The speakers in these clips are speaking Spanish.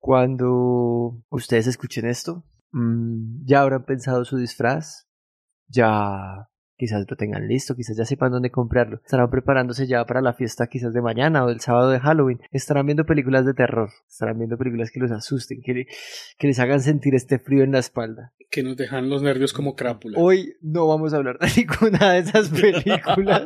Cuando ustedes escuchen esto, ya habrán pensado su disfraz, ya quizás lo tengan listo, quizás ya sepan dónde comprarlo. Estarán preparándose ya para la fiesta quizás de mañana o del sábado de Halloween. Estarán viendo películas de terror, estarán viendo películas que los asusten, que les hagan sentir este frío en la espalda. Que nos dejan los nervios como crápula. Hoy no vamos a hablar de ninguna de esas películas.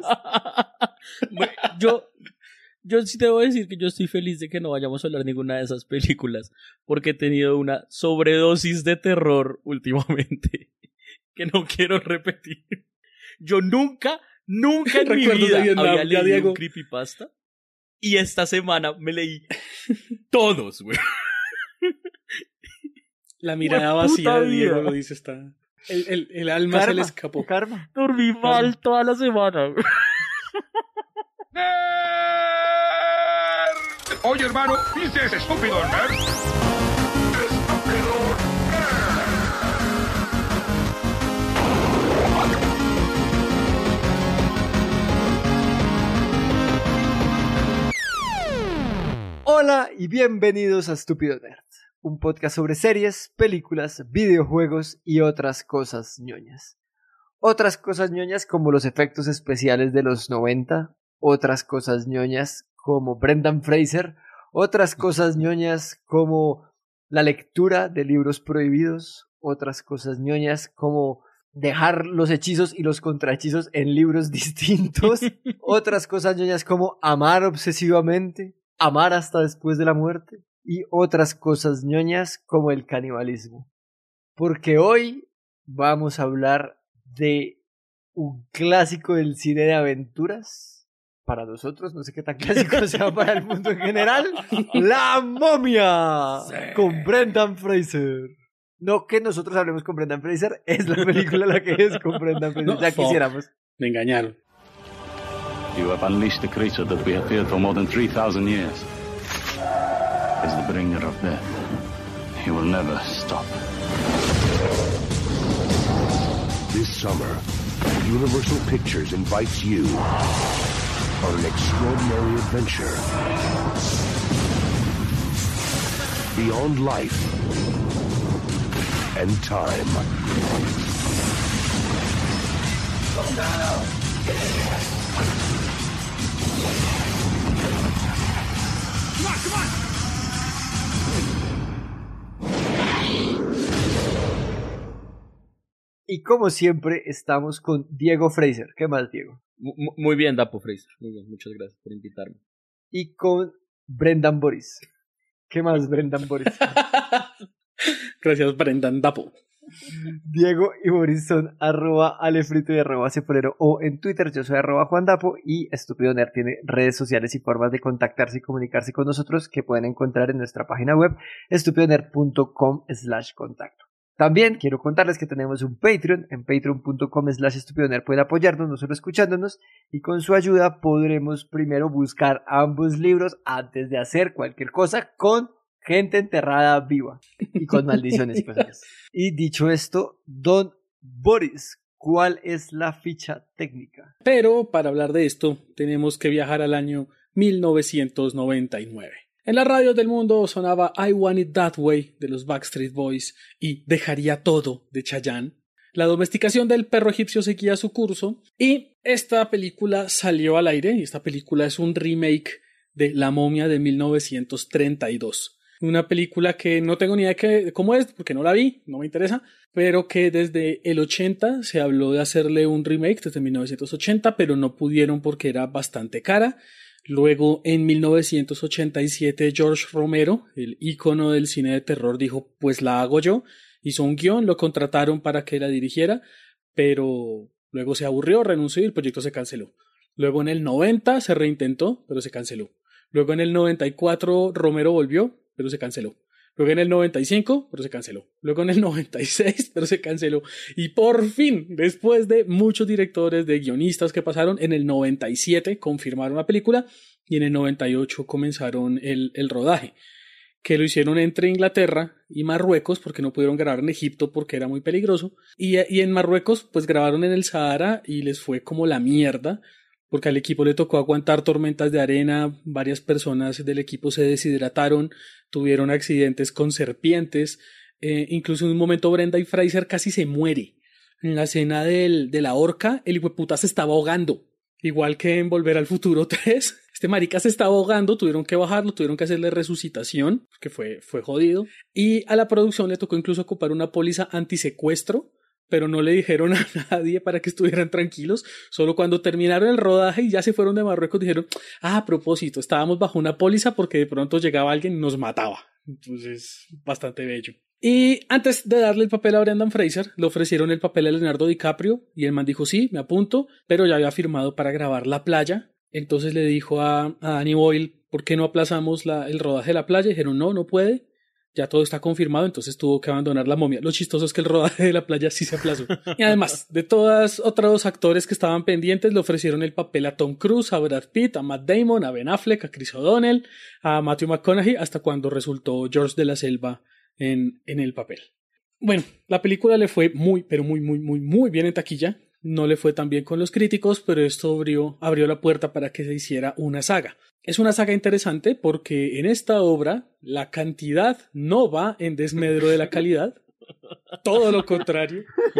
Yo sí debo decir que yo estoy feliz de que no vayamos a hablar de ninguna de esas películas, porque he tenido una sobredosis de terror últimamente que no quiero repetir. Yo nunca en mi vida había leído un creepypasta y esta semana me leí todos, güey. La mirada vacía de Diego lo dice, está... El alma se le escapó. Karma. Dormí mal toda la semana, güey. Oye, hermano, ¿viste ese estúpido nerd? ¡Estúpido Hola y bienvenidos a Estúpido Nerd, un podcast sobre series, películas, videojuegos y otras cosas ñoñas. Otras cosas ñoñas como los efectos especiales de los 90, otras cosas ñoñas como Brendan Fraser, otras cosas ñoñas como la lectura de libros prohibidos, otras cosas ñoñas como dejar los hechizos y los contrahechizos en libros distintos, otras cosas ñoñas como amar obsesivamente, amar hasta después de la muerte, y otras cosas ñoñas como el canibalismo. Porque hoy vamos a hablar de un clásico del cine de aventuras. Para nosotros, no sé qué tan clásico sea para el mundo en general. ¡La momia! Sí. Con Brendan Fraser. No que nosotros hablemos con Brendan Fraser, es la película la que es con Brendan Fraser. No, ya quisiéramos. Me engañaron. You have unleashed a creature that we have feared for more than 3,000 years. Is the bringer of death. He will never stop. This summer, Universal Pictures invites you on an extraordinary adventure beyond life and time. Come down. Come on. Y como siempre, estamos con Diego Fraser. ¿Qué más, Diego? Muy bien, Dapo Fraser. Muy bien, muchas gracias por invitarme. Y con Brendan Boris. ¿Qué más, Brendan Boris? Gracias, Brendan Dapo. Diego y Boris son @alefrito y @cepolero o en Twitter. Yo soy @juandapo y Estúpido Nerd tiene redes sociales y formas de contactarse y comunicarse con nosotros que pueden encontrar en nuestra página web estupidonerd.com/contacto. También quiero contarles que tenemos un Patreon, en patreon.com/estupidonerd pueden apoyarnos, no solo escuchándonos, y con su ayuda podremos primero buscar ambos libros antes de hacer cualquier cosa con gente enterrada viva y con maldiciones y cosas. Y dicho esto, don Boris, ¿cuál es la ficha técnica? Pero para hablar de esto tenemos que viajar al año 1999. En las radios del mundo sonaba I Want It That Way de los Backstreet Boys y Dejaría Todo de Chayanne. La domesticación del perro egipcio seguía su curso y esta película salió al aire y esta película es un remake de La momia de 1932. Una película que no tengo ni idea de cómo es porque no la vi, no me interesa, pero que desde el 80 se habló de hacerle un remake desde 1980, pero no pudieron porque era bastante cara. Luego, en 1987, George Romero, el ícono del cine de terror, dijo, pues la hago yo. Hizo un guión, lo contrataron para que la dirigiera, pero luego se aburrió, renunció y el proyecto se canceló. Luego en el 90 se reintentó, pero se canceló. Luego en el 94 Romero volvió, pero se canceló. Luego en el 95, pero se canceló. Luego en el 96, pero se canceló. Y por fin, después de muchos directores, de guionistas que pasaron, en el 97 confirmaron la película y en el 98 comenzaron el rodaje. Que lo hicieron entre Inglaterra y Marruecos porque no pudieron grabar en Egipto porque era muy peligroso. Y en Marruecos pues grabaron en el Sahara y les fue como la mierda. porque al equipo le tocó aguantar tormentas de arena, varias personas del equipo se deshidrataron, tuvieron accidentes con serpientes, incluso en un momento Brendan Fraser casi se muere. En la escena de la horca, el hijueputa se estaba ahogando, igual que en Volver al Futuro 3. Este marica se estaba ahogando, tuvieron que bajarlo, tuvieron que hacerle resucitación, que fue jodido. Y a la producción le tocó incluso ocupar una póliza antisecuestro, pero no le dijeron a nadie para que estuvieran tranquilos. Solo cuando terminaron el rodaje y ya se fueron de Marruecos dijeron, a propósito, estábamos bajo una póliza porque de pronto llegaba alguien y nos mataba. Entonces, bastante bello. Y antes de darle el papel a Brendan Fraser, le ofrecieron el papel a Leonardo DiCaprio y el man dijo, sí, me apunto, pero ya había firmado para grabar La Playa. Entonces le dijo a Danny Boyle, ¿por qué no aplazamos el rodaje de La Playa? Dijeron, no puede, ya todo está confirmado, entonces tuvo que abandonar La Momia. Lo chistoso es que el rodaje de La Playa sí se aplazó. Y además, de todos otros actores que estaban pendientes, le ofrecieron el papel a Tom Cruise, a Brad Pitt, a Matt Damon, a Ben Affleck, a Chris O'Donnell, a Matthew McConaughey, hasta cuando resultó George de la Selva en el papel. Bueno, la película le fue muy bien en taquilla. No le fue tan bien con los críticos, pero esto abrió la puerta para que se hiciera una saga. Es una saga interesante porque en esta obra la cantidad no va en desmedro de la calidad. Todo lo contrario,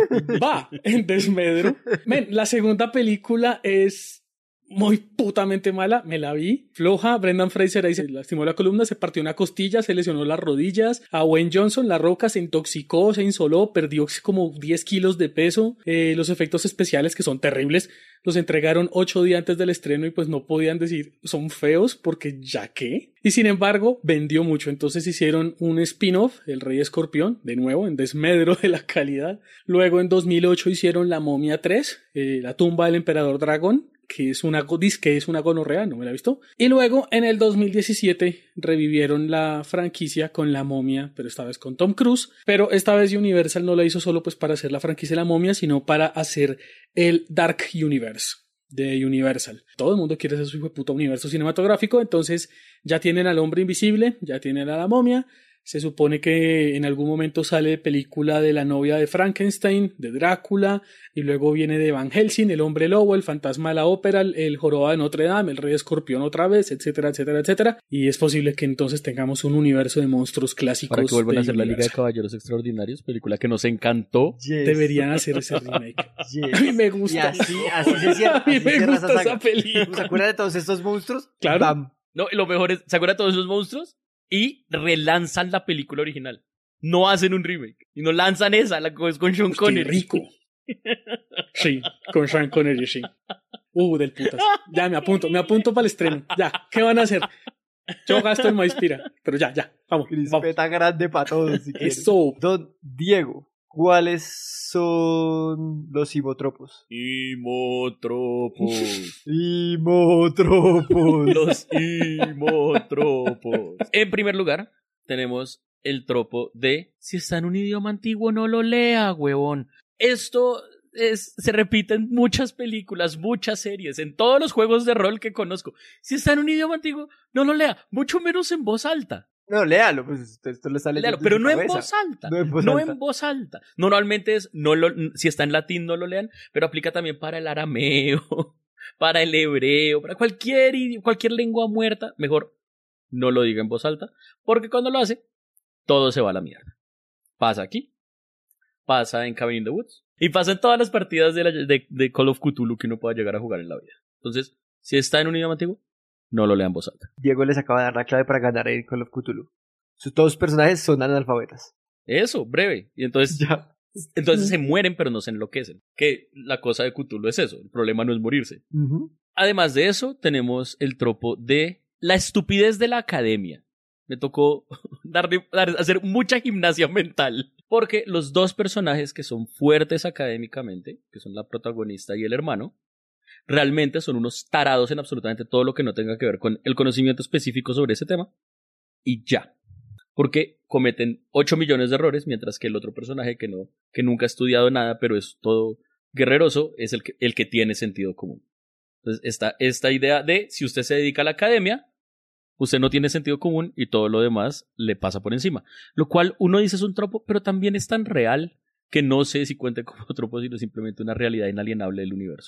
va en desmedro. La segunda película es muy putamente mala, me la vi, floja. Brendan Fraser ahí se lastimó la columna, se partió una costilla, se lesionó las rodillas. A Wayne Johnson, La Roca, se intoxicó, se insoló, perdió como 10 kilos de peso. Los efectos especiales, que son terribles, los entregaron 8 días antes del estreno y pues no podían decir son feos porque ya qué. Y sin embargo vendió mucho, entonces hicieron un spin-off, El Rey Escorpión, de nuevo en desmedro de la calidad. Luego en 2008 hicieron La Momia 3, La Tumba del Emperador Dragón, que es una gonorrea, no me la he visto. Y luego en el 2017 revivieron la franquicia con La Momia, pero esta vez con Tom Cruise. Pero esta vez Universal no la hizo solo pues para hacer la franquicia de La Momia, sino para hacer el Dark Universe de Universal. Todo el mundo quiere hacer su hijo de puta universo cinematográfico, entonces ya tienen al Hombre Invisible, ya tienen a La Momia. Se supone que en algún momento sale película de la novia de Frankenstein, de Drácula, y luego viene de Van Helsing, el Hombre Lobo, el Fantasma de la Ópera, el Jorobado de Notre Dame, el Rey Escorpión otra vez, etcétera, etcétera, etcétera. Y es posible que entonces tengamos un universo de monstruos clásicos. Para que vuelvan a hacer Universal. la Liga de Caballeros Extraordinarios, película que nos encantó. Yes. Deberían hacer ese remake. Yes. A mí me Y gusta. así se cierra. A mí así me cierra gusta saga. esa película. ¿Se acuerdan de todos estos monstruos? Claro. Bam. No, y lo mejor es, ¿se acuerdan de todos esos monstruos? Y relanzan la película original. No hacen un remake. Y no lanzan esa, la que es con Sean Qué Connery. rico. Sí, con Sean Connery, sí. Del putas. Ya, me apunto para el estreno. Ya, ¿qué van a hacer? Yo gasto en Maíspira, pero ya, vamos. Crispeta grande para todos, si quieres. Eso. Don Diego, ¿cuáles son los imotropos? Imotropos. Imotropos. Los imotropos. En primer lugar, tenemos el tropo de si está en un idioma antiguo, no lo lea, huevón. Esto se repite en muchas películas, muchas series, en todos los juegos de rol que conozco. Si está en un idioma antiguo, no lo lea, mucho menos en voz alta. No, léalo, pues esto le sale. Léalo, pero no en voz alta. No en voz No alta. en voz alta. Normalmente si está en latín no lo lean, pero aplica también para el arameo, para el hebreo, para cualquier lengua muerta. Mejor no lo diga en voz alta, porque cuando lo hace, todo se va a la mierda. Pasa aquí, pasa en Cabin in the Woods, y pasa en todas las partidas de Call of Cthulhu que uno pueda llegar a jugar en la vida. Entonces, si está en un idioma antiguo, no lo lean en voz alta. Diego les acaba de dar la clave para ganar en Call of Cthulhu. Todos los personajes son analfabetas. Eso, breve. Y entonces Ya. se mueren, pero no se enloquecen. Que la cosa de Cthulhu es eso. El problema no es morirse. Ujú. Además de eso, tenemos el tropo de la estupidez de la academia. Me tocó hacer mucha gimnasia mental. Porque los dos personajes que son fuertes académicamente, que son la protagonista y el hermano, realmente son unos tarados en absolutamente todo lo que no tenga que ver con el conocimiento específico sobre ese tema. Y ya. Porque cometen 8 millones de errores, mientras que el otro personaje que nunca ha estudiado nada, pero es todo guerreroso, es el que tiene sentido común. Entonces, esta idea de si usted se dedica a la academia, usted no tiene sentido común y todo lo demás le pasa por encima. Lo cual uno dice es un tropo, pero también es tan real que no sé si cuenta como tropo, sino simplemente una realidad inalienable del universo.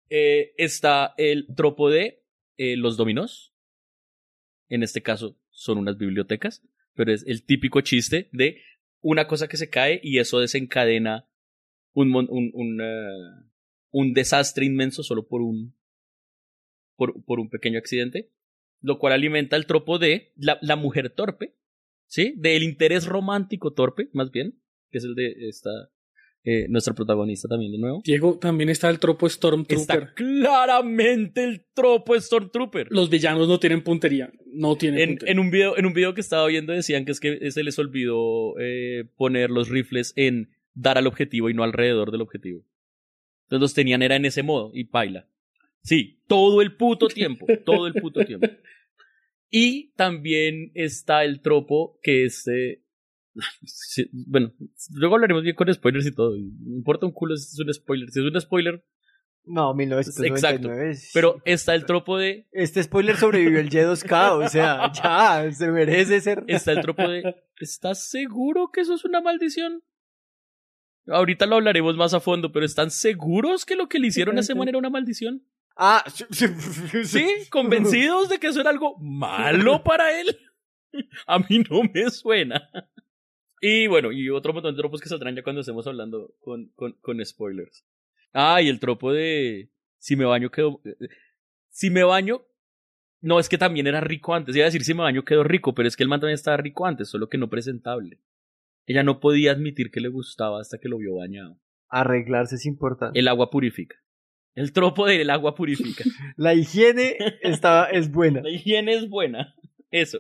Está el tropo de los dominós. En este caso son unas bibliotecas, pero es el típico chiste de una cosa que se cae y eso desencadena un desastre inmenso solo por un pequeño accidente, lo cual alimenta el tropo de la mujer torpe, ¿sí? Del interés romántico torpe, más bien, que es el de nuestra protagonista también de nuevo. Diego, también está el tropo Stormtrooper. Está claramente el tropo Stormtrooper. Los villanos no tienen puntería. No tienen puntería. En un video que estaba viendo decían que es que se les olvidó poner los rifles en dar al objetivo y no alrededor del objetivo. Entonces los tenían era en ese modo y paila. Sí, todo el puto tiempo. Todo el puto tiempo. Y también está el tropo que es... sí, bueno, luego hablaremos bien con spoilers y todo. No importa un culo si es un spoiler. Si es un spoiler... No, 1999. Exacto. Pero está el tropo de... Este spoiler sobrevivió el Y2K, o sea, ya, se merece ser... Está el tropo de... ¿Estás seguro que eso es una maldición? Ahorita lo hablaremos más a fondo, pero ¿están seguros que lo que le hicieron a ese man era una maldición? Ah, ¿Sí? ¿Convencidos de que eso era algo malo para él? A mí no me suena. Y bueno, y otro montón de tropos que saldrán ya cuando estemos hablando con spoilers. Ah, y el tropo de... Si me baño quedo... Si me baño... No, es que también era rico antes. Iba a decir si me baño quedo rico, pero es que el man también estaba rico antes, solo que no presentable. Ella no podía admitir que le gustaba hasta que lo vio bañado. Arreglarse es importante. El agua purifica. El tropo del agua purifica. La higiene es buena. La higiene es buena. Eso.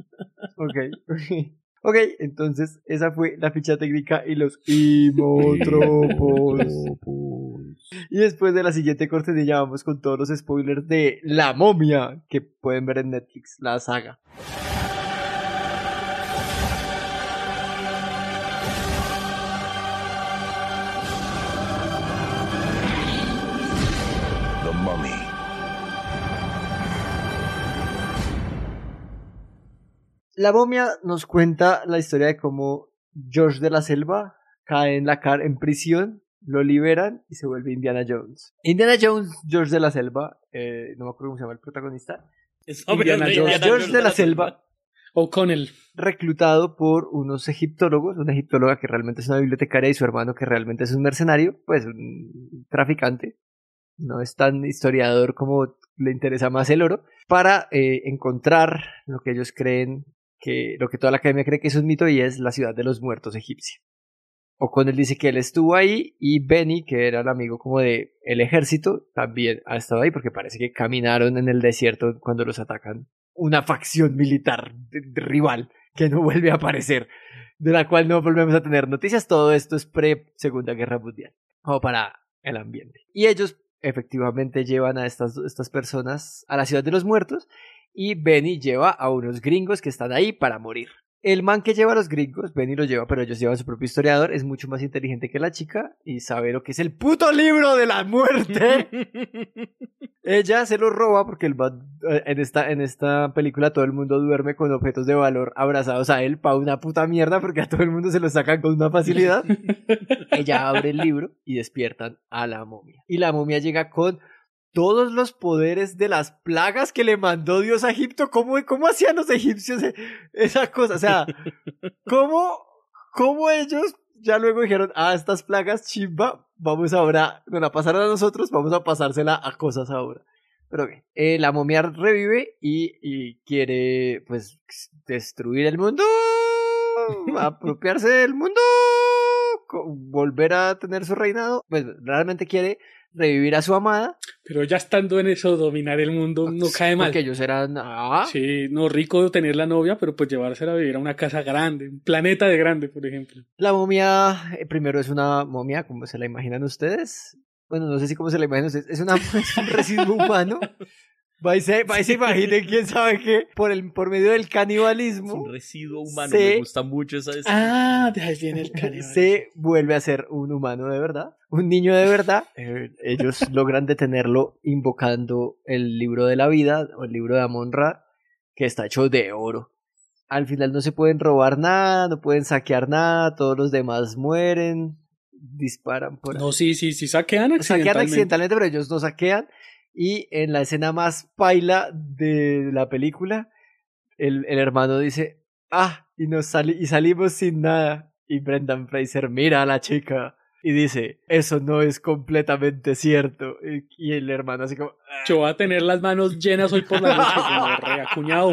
Ok, entonces esa fue la ficha técnica y los imotropos. Y después de la siguiente cortinilla vamos con todos los spoilers de La Momia que pueden ver en Netflix, la saga. The Mummy. La Momia nos cuenta la historia de cómo George de la Selva cae en prisión, lo liberan y se vuelve Indiana Jones. Indiana Jones, George de la Selva, no me acuerdo cómo se llama el protagonista. Indiana Jones. George de la Selva, O'Connell. reclutado por unos egiptólogos, una egiptóloga que realmente es una bibliotecaria y su hermano que realmente es un mercenario, pues un traficante. No es tan historiador como le interesa más el oro, para encontrar lo que ellos creen lo que toda la academia cree que es un mito y es la ciudad de los muertos egipcia. O'Connell dice que él estuvo ahí y Benny, que era el amigo como de el ejército, también ha estado ahí porque parece que caminaron en el desierto cuando los atacan una facción militar rival que no vuelve a aparecer, de la cual no volvemos a tener noticias. Todo esto es pre-Segunda Guerra Mundial, como para el ambiente. Y ellos efectivamente llevan a estas personas a la ciudad de los muertos y Benny lleva a unos gringos que están ahí para morir. El man que lleva a los gringos, Benny los lleva, pero ellos llevan su propio historiador, es mucho más inteligente que la chica y sabe lo que es el puto libro de la muerte. Ella se lo roba porque en esta película todo el mundo duerme con objetos de valor abrazados a él para una puta mierda porque a todo el mundo se lo sacan con una facilidad. Ella abre el libro y despiertan a la momia. Y la momia llega con todos los poderes de las plagas que le mandó Dios a Egipto. ¿Cómo hacían los egipcios esa cosa? O sea, ¿cómo ellos ya luego dijeron, estas plagas chimba, vamos ahora, no la pasaron a nosotros, vamos a pasársela a cosas ahora? Pero la momia revive y quiere, pues, destruir el mundo, apropiarse del mundo, volver a tener su reinado. Pues realmente quiere revivir a su amada. Pero ya estando en eso, dominar el mundo no cae mal. Porque ellos eran... Sí, no, rico tener la novia, pero pues llevársela a vivir a una casa grande, un planeta de grande, por ejemplo. La momia, primero es una momia, como se la imaginan ustedes. Bueno, no sé si cómo se la imaginan ustedes. Es un residuo humano. Va y se imaginen quién sabe qué. Por medio del canibalismo. Es un residuo humano, me gusta mucho esa descripción. De ahí viene el canibalismo. Se vuelve a ser un humano de verdad, un niño de verdad. Ellos logran detenerlo invocando el libro de la vida, o el libro de Amon-Ra, que está hecho de oro. Al final no se pueden robar nada, no pueden saquear nada, todos los demás mueren. disparan por ahí. No, sí, saquean accidentalmente. Pero ellos no saquean. Y en la escena más paila de la película, el hermano dice, y salimos sin nada. Y Brendan Fraser mira a la chica y dice, eso no es completamente cierto. Y el hermano así como... Yo voy a tener las manos llenas hoy por la noche, como reacuñado.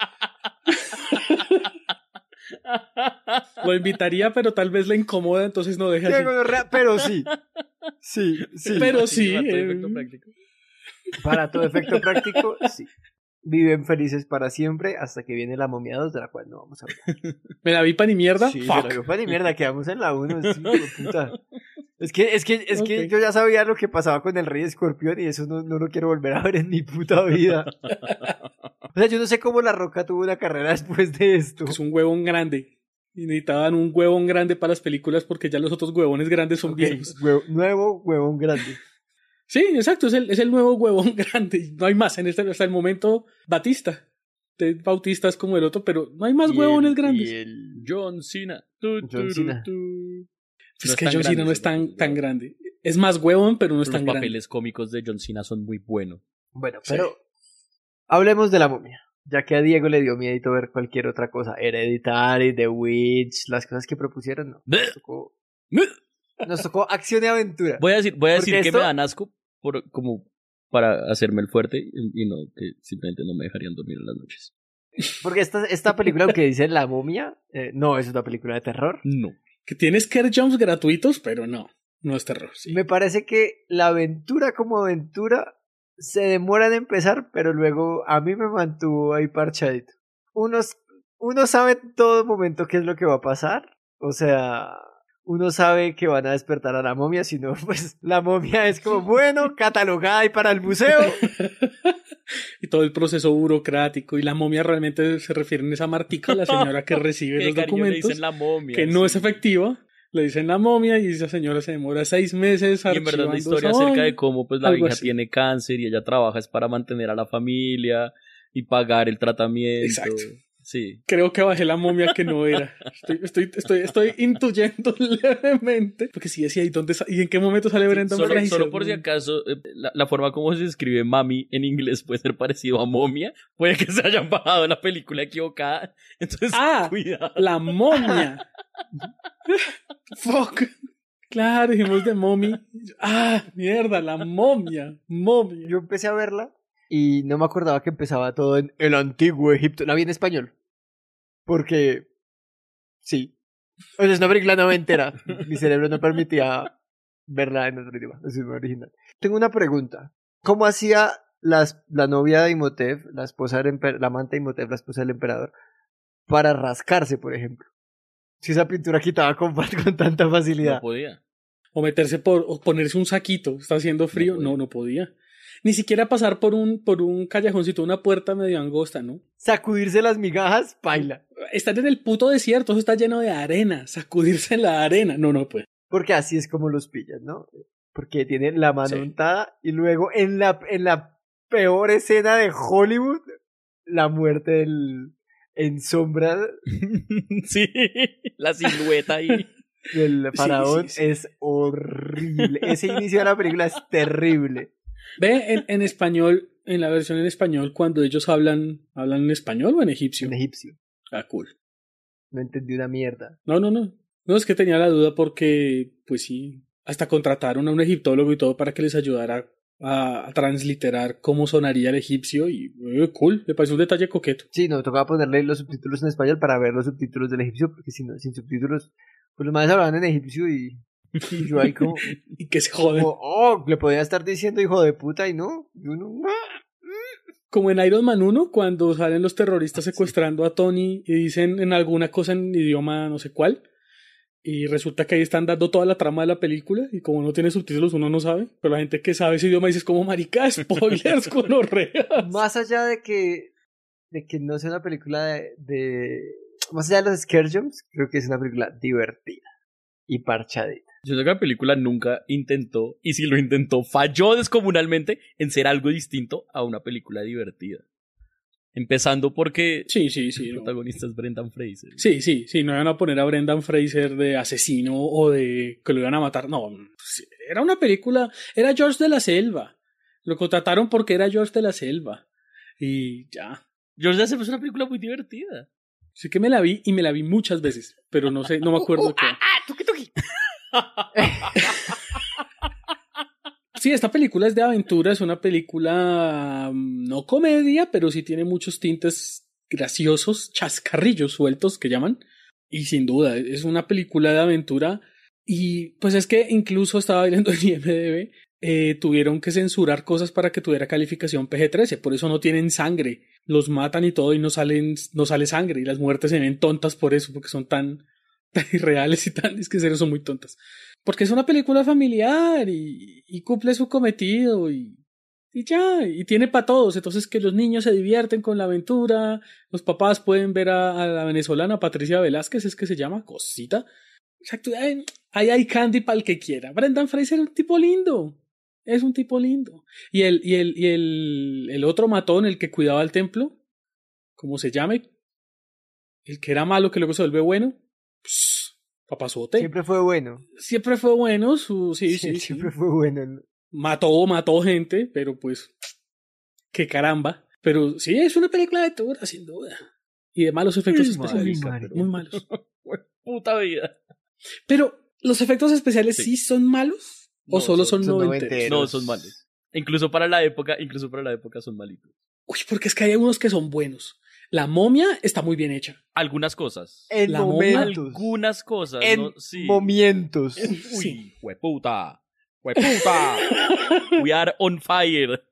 Lo invitaría, pero tal vez le incomoda, entonces no deja así. Pero sí. Sí. Pero sí. Para todo efecto práctico, sí. Viven felices para siempre hasta que viene la Momia 2, de la cual no vamos a hablar. ¿Me la vi pa' ni mierda? Sí, Fuck. me la vi pa' ni mierda, quedamos en la 1, sí, puta. Es que yo ya sabía lo que pasaba con el Rey Escorpión y eso no lo quiero volver a ver en mi puta vida. O sea, yo no sé cómo La Roca tuvo una carrera después de esto. Es un huevón grande. Y necesitaban un huevón grande para las películas porque ya los otros huevones grandes son viejos. Nuevo huevón grande. Sí, exacto, es el nuevo huevón grande. No hay más hasta el momento. Batista. Ted Bautista es como el otro, pero no hay más huevones grandes. Y el John Cena. John Cena. Es que John Cena no es tan grande. Es más huevón, pero no es tan grande. Los papeles cómicos de John Cena son muy buenos. Bueno, pero hablemos de la momia. Ya que a Diego le dio miedito ver cualquier otra cosa. Hereditary, The Witch, las cosas que propusieron, no. Nos tocó acción y aventura. Voy a decir que esto... me dan asco como para hacerme el fuerte y no, que simplemente no me dejarían dormir en las noches. Porque esta película, aunque dice La Momia, no es una película de terror. No. Que tiene scare jumps gratuitos, pero no es terror. Sí. Me parece que la aventura como aventura se demora en empezar, pero luego a mí me mantuvo ahí parchadito. Uno sabe en todo momento qué es lo que va a pasar. O sea, uno sabe que van a despertar a la momia, si no, pues la momia es como, bueno, catalogada ahí para el museo. Y todo el proceso burocrático. Y la momia realmente se refiere a esa martica, la señora que recibe los documentos. Le dicen la momia, que no es efectiva. Le dicen la momia y esa señora se demora 6 meses. Y en verdad la historia acerca de cómo pues la hija tiene cáncer y ella trabaja es para mantener a la familia y pagar el tratamiento. Exacto. Sí. Creo que bajé la momia que no era. Estoy intuyendo levemente. Porque sí decía, ¿y en qué momento sale Brendan Fraser? Solo por si acaso, la forma como se escribe mami en inglés puede ser parecido a momia. Puede que se hayan bajado la película equivocada. Entonces, cuidado. La momia. Fuck. Claro, dijimos de mommy. Mierda, la momia. Yo empecé a verla y no me acordaba que empezaba todo en el antiguo Egipto. La vi en español. Porque sí. O sea, es una película noventera. Mi cerebro no permitía verla en otro idioma. Es una original. Tengo una pregunta. ¿Cómo hacía la novia de Imhotep, la esposa del la amante de Imhotep, la esposa del emperador, para rascarse, por ejemplo? Si esa pintura quitaba con tanta facilidad. No podía. O meterse o ponerse un saquito. Está haciendo frío. No podía. Ni siquiera pasar por un callejoncito, una puerta medio angosta, ¿no? Sacudirse las migajas, paila. Estar en el puto desierto, eso está lleno de arena. Sacudirse en la arena. No, pues. Porque así es como los pillan, ¿no? Porque tienen la mano untada y luego en la peor escena de Hollywood, la muerte en sombra. Sí, la silueta ahí. Del faraón es horrible. Ese inicio de la película es terrible. Ve en español, en la versión en español, cuando ellos hablan en español o en egipcio. En egipcio. Cool. No entendí una mierda. No, es que tenía la duda porque, pues sí, hasta contrataron a un egiptólogo y todo para que les ayudara a transliterar cómo sonaría el egipcio y cool, me parece un detalle coqueto. Sí, no, tocaba ponerle los subtítulos en español para ver los subtítulos del egipcio, porque si no, sin subtítulos, pues los madres hablaban en egipcio y yo ahí como... y que se joden. Le podía estar diciendo hijo de puta y no, yo no... Como en Iron Man 1, cuando salen los terroristas secuestrando a Tony y dicen en alguna cosa en idioma no sé cuál, y resulta que ahí están dando toda la trama de la película, y como no tiene subtítulos uno no sabe, pero la gente que sabe ese idioma dice es como marica, spoilers con orreas. Más allá de que no sea una película más allá de los scare jumps, creo que es una película divertida y parchadita. Yo sé que la película nunca intentó, y si lo intentó, falló descomunalmente en ser algo distinto a una película divertida. Empezando porque Sí, el no. protagonista es Brendan Fraser. Sí, no iban a poner a Brendan Fraser de asesino o de que lo iban a matar. No, pues, era una película, era George de la Selva. Lo contrataron porque era George de la Selva. Y ya. George de la Selva es una película muy divertida. Sí que me la vi y me la vi muchas veces, pero no sé, no me acuerdo de qué. Tuki. Sí, esta película es de aventura, es una película no comedia, pero sí tiene muchos tintes graciosos, chascarrillos sueltos que llaman. Y sin duda, es una película de aventura. Y pues es que incluso estaba viendo en IMDb, tuvieron que censurar cosas para que tuviera calificación PG-13, por eso no tienen sangre. Los matan y todo y no sale sangre. Y las muertes se ven tontas por eso, porque son tan irreales y es que en serio son muy tontas. Porque es una película familiar y cumple su cometido y ya, y tiene para todos. Entonces que los niños se divierten con la aventura, los papás pueden ver a la venezolana Patricia Velázquez, es que se llama Cosita. Exacto, ahí hay candy para el que quiera. Brendan Fraser es un tipo lindo. Es un tipo lindo. Y el otro matón, el que cuidaba el templo, ¿cómo se llame? El que era malo, que luego se vuelve bueno. Papazote. Siempre fue bueno. Siempre fue bueno, sí. Siempre fue bueno. Mató gente, pero pues, qué caramba. Pero sí, es una película de aventura, sin duda. Y de malos efectos especiales. Muy malos. Puta vida. Pero, ¿los efectos especiales sí son malos? ¿O No, solo son son noventeros? No, son malos. Incluso para la época son malitos. Uy, porque es que hay algunos que son buenos. La momia está muy bien hecha. Algunas cosas. En La momentos. Algunas cosas. En ¿no? Sí. momentos. Uy, hueputa. We are on fire.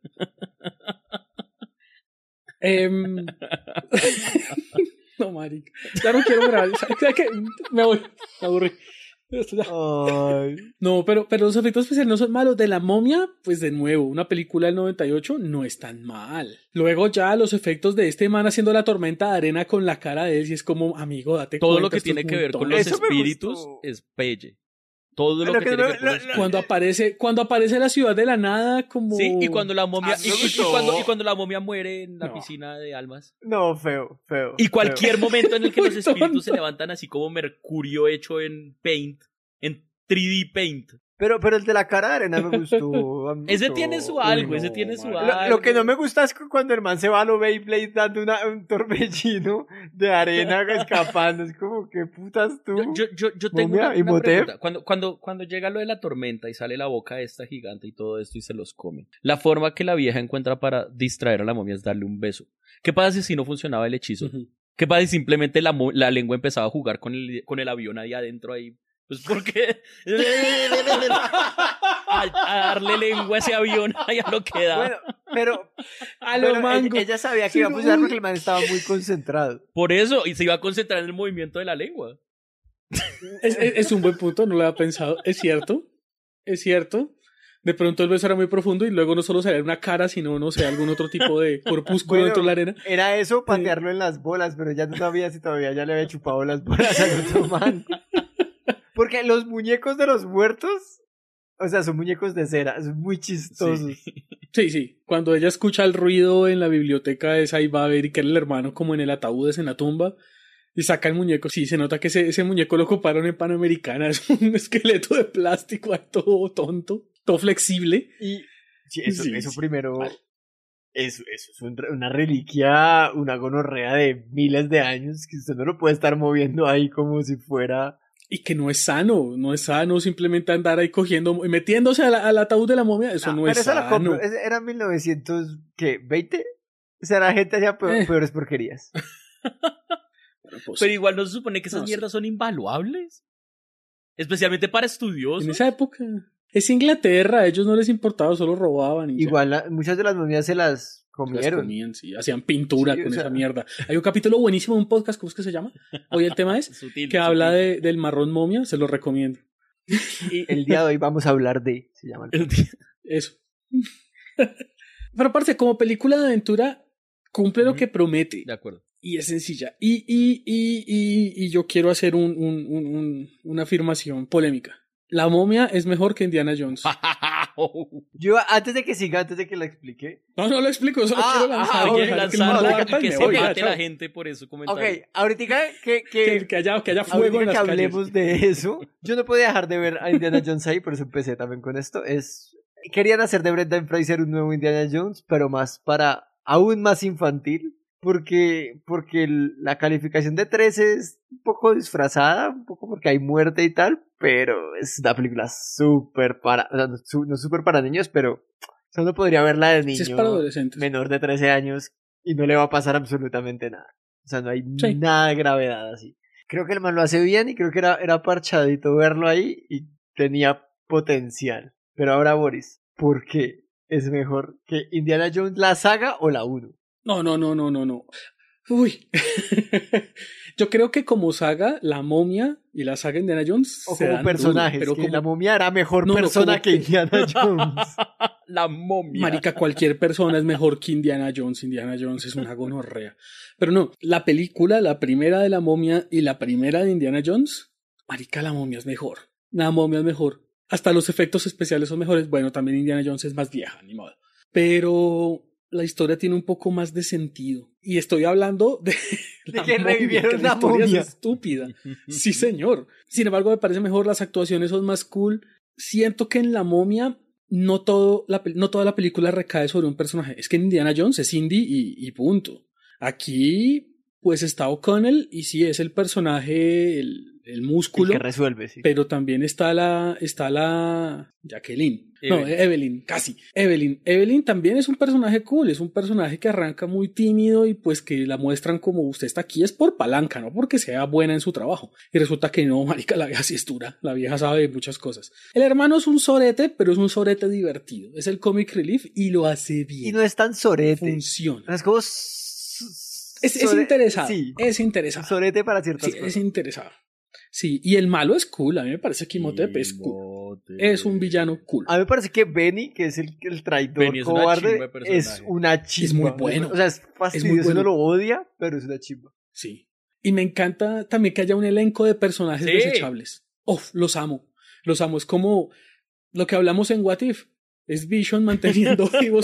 No, marica. Ya no quiero grabar. ¿Sabes qué? Me voy. Me aburrí. Ay. No, pero los efectos especiales no son malos. De La Momia, pues de nuevo, una película del 98 no es tan mal. Luego ya los efectos de este man haciendo la tormenta de arena con la cara de él, y es como, amigo, date Todo cuenta. lo que esto tiene es que muy ver con tonto. los Eso me espíritus gustó. es pelle. Todo lo Lo que que tiene no- que ver con los lo- espíritus. Cuando aparece la ciudad de la nada, como... Sí, y cuando la momia me gustó. y cuando la momia muere en la No. piscina de almas. No, feo. Y cualquier momento en el que los Muy espíritus tonto. se levantan así como mercurio hecho en Paint, en 3D Paint. Pero el de la cara de arena me gustó. a mí me Ese gustó. tiene su algo, no, ese tiene su madre. algo. Lo que no me gusta es que cuando el man se va a lo Beyblade dando un torbellino de arena escapando. Es como, ¿qué putas tú? Yo tengo Momia una y Motep. pregunta. Cuando llega lo de la tormenta y sale la boca esta gigante y todo esto y se los come, la forma que la vieja encuentra para distraer a la momia es darle un beso. ¿Qué pasa si no funcionaba el hechizo? Ujú. ¿Qué pasa si simplemente la lengua empezaba a jugar con el avión ahí adentro ahí? Pues porque a darle lengua a ese avión ahí a lo que da. Bueno, pero A lo pero mango. ella sabía que Sí, iba a funcionar uy. porque el man estaba muy concentrado. Por eso, y se iba a concentrar en el movimiento de la lengua. Es un buen punto, no lo había pensado. Es cierto. De pronto el beso era muy profundo y luego no solo salía una cara, sino, no sé, algún otro tipo de corpúsculo Bueno, dentro de la arena. Era eso, patearlo en las bolas, pero ya no sabía si todavía ya le había chupado las bolas al otro man. Porque los muñecos de los muertos, o sea, son muñecos de cera, son muy chistosos. Sí. Cuando ella escucha el ruido en la biblioteca esa y va a ver y que era el hermano como en el ataúd en la tumba y saca el muñeco. Sí, se nota que ese muñeco lo ocuparon en Panamericana. Es un esqueleto de plástico ahí todo tonto, todo flexible. Y sí, eso Sí, primero, vale. eso es una reliquia, una gonorrea de miles de años que usted no lo puede estar moviendo ahí como si fuera... Y que no es sano simplemente andar ahí cogiendo y metiéndose al ataúd de la momia. Eso no pero es eso lo sano. compro. Era 1920. O sea, la gente hacía peores porquerías. Bueno, pues, Pero igual no se supone que esas No, sí. mierdas son invaluables. Especialmente para estudiosos. en esa época es Inglaterra, a ellos no les importaba, solo robaban y ya. Igual muchas de las momias se las Las comieron. comían, sí, hacían pintura Sí, con o sea. esa mierda. Hay un capítulo buenísimo de un podcast, ¿cómo es que se llama? Hoy el tema es Sutil, que habla sutil. del marrón momia, se lo recomiendo. El día de hoy vamos a hablar de... Se llama el- Eso. Pero aparte, como película de aventura, cumple lo que promete. De acuerdo. Y es sencilla. Y yo quiero hacer una afirmación polémica. La momia es mejor que Indiana Jones. Yo, antes de que siga, antes de que la explique. No lo explico, solo quiero lanzar. Quiero dejar que el lanzarla mundo y arda y que me se voy, mate chao. la gente por esos comentarios. Ok, ahorita Que haya fuego ahorita en las que calles. hablemos de eso, yo no podía dejar de ver a Indiana Jones ahí, por eso empecé también con esto. Querían hacer de Brendan Fraser un nuevo Indiana Jones, pero más para aún más infantil, porque la calificación de 13 es un poco disfrazada, un poco porque hay muerte y tal, pero es una película súper para, o sea, no súper para niños, pero solo podría verla de Sí, es niño para adolescentes. menor de 13 años y no le va a pasar absolutamente nada. O sea, no hay Sí. nada de gravedad así. Creo que el man lo hace bien y creo que era parchadito verlo ahí y tenía potencial. Pero ahora, Boris, ¿por qué es mejor que Indiana Jones la saga o la 1? No. Uy. Yo creo que como saga, La Momia y la saga Indiana Jones O se como dan personajes, duro, pero que como la momia era mejor No, persona como- que Indiana Jones. La momia. marica, cualquier persona es mejor que Indiana Jones. Indiana Jones es una gonorrea. Pero no, la película, la primera de La Momia y la primera de Indiana Jones, marica, La Momia es mejor. La Momia es mejor. Hasta los efectos especiales son mejores. Bueno, también Indiana Jones es más vieja, ni modo. Pero la historia tiene un poco más de sentido. Y estoy hablando de, De que revivieron que la historia momia. es estúpida. Sí, señor. Sin embargo, me parece mejor, las actuaciones son más cool. Siento que en La Momia no toda la película recae sobre un personaje. Es que en Indiana Jones es Indy y punto. Aquí, pues está O'Connell y sí es el personaje, el El músculo. que resuelve, sí. Pero también está la Jacqueline. No, Evelyn, casi. Evelyn también es un personaje cool, es un personaje que arranca muy tímido y pues que la muestran como usted está aquí es por palanca, no porque sea buena en su trabajo. Y resulta que no, marica, la vieja sí es dura, la vieja sabe de muchas cosas. El hermano es un sorete, pero es un sorete divertido. Es el comic relief y lo hace bien. Y no es tan sorete. Funciona. Es como... Es interesado. Sí, Es interesado. sorete para ciertas Sí, cosas. es interesado. Sí, y el malo es cool. A mí me parece que Imhotep es cool. Es un villano cool. A mí me parece que Benny, que es el traidor Benny es una chimba cobarde, de personaje. es una chimba. Es muy bueno. O sea, es fastidioso, bueno. uno lo odia, pero es una chimba. Sí. Y me encanta también que haya un elenco de personajes Sí. desechables. Los amo. Los amo. Es como lo que hablamos en What If. Es Vision manteniendo vivos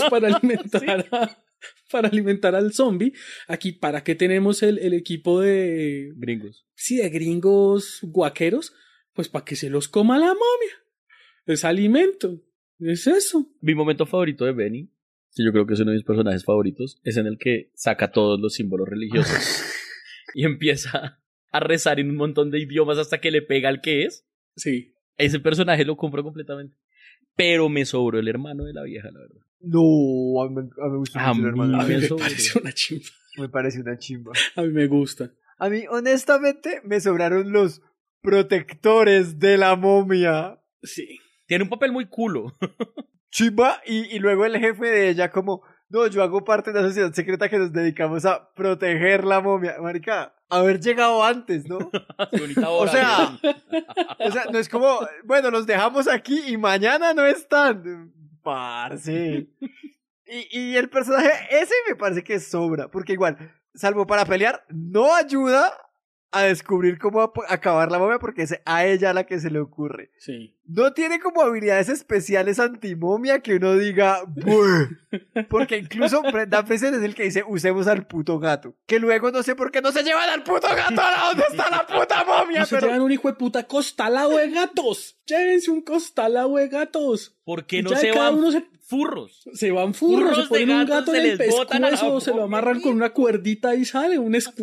para alimentar al zombie. Aquí, ¿para qué tenemos el equipo de Gringos. sí, de gringos guaqueros? Pues para que se los coma la momia. Es alimento. Es eso. Mi momento favorito de Benny, que yo creo que es uno de mis personajes favoritos, es en el que saca todos los símbolos religiosos y empieza a rezar en un montón de idiomas hasta que le pega al que es. Sí. Ese personaje lo compro completamente. Pero me sobró el hermano de la vieja, la verdad. No, a mí me gusta A mucho el mí hermano. A mí me Eso, parece una chimba. Me parece una chimba. A mí me gusta. A mí, honestamente, me sobraron los protectores de la momia. Sí. Tiene un papel muy culo. Chimba, y luego el jefe de ella como, no, yo hago parte de una sociedad secreta que nos dedicamos a proteger la momia. Marica, haber llegado antes, ¿no? Bonita O hora, sea, weón. O sea, no es como, bueno, los dejamos aquí y mañana no están. Parce. Y el personaje ese me parece que sobra, porque igual, salvo para pelear, no ayuda a descubrir cómo acabar la momia porque es a ella la que se le ocurre. Sí. No tiene como habilidades especiales antimomia que uno diga, "Buh". Porque incluso Brendan Fraser es el que dice, usemos al puto gato. Que luego no sé por qué no se llevan al puto gato. ¿A dónde está la puta momia? No se llevan un hijo de puta costalado de gatos. Llévense un costalado de gatos. ¿Por qué no Ya se cada van uno furros? Se van furros, se Furros de ponen un gatos gato se en el les botan a la pescuezo, se lo momia. amarran con una cuerdita y sale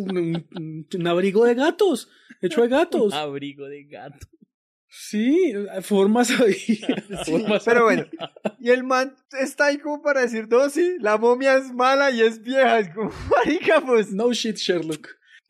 un abrigo de gatos, hecho de gatos. Abrigo de gato. Sí, formas ahí. Pero bueno, y el man está ahí como para decir, no, sí, la momia es mala y es vieja. Es como, marica, pues. No shit, Sherlock.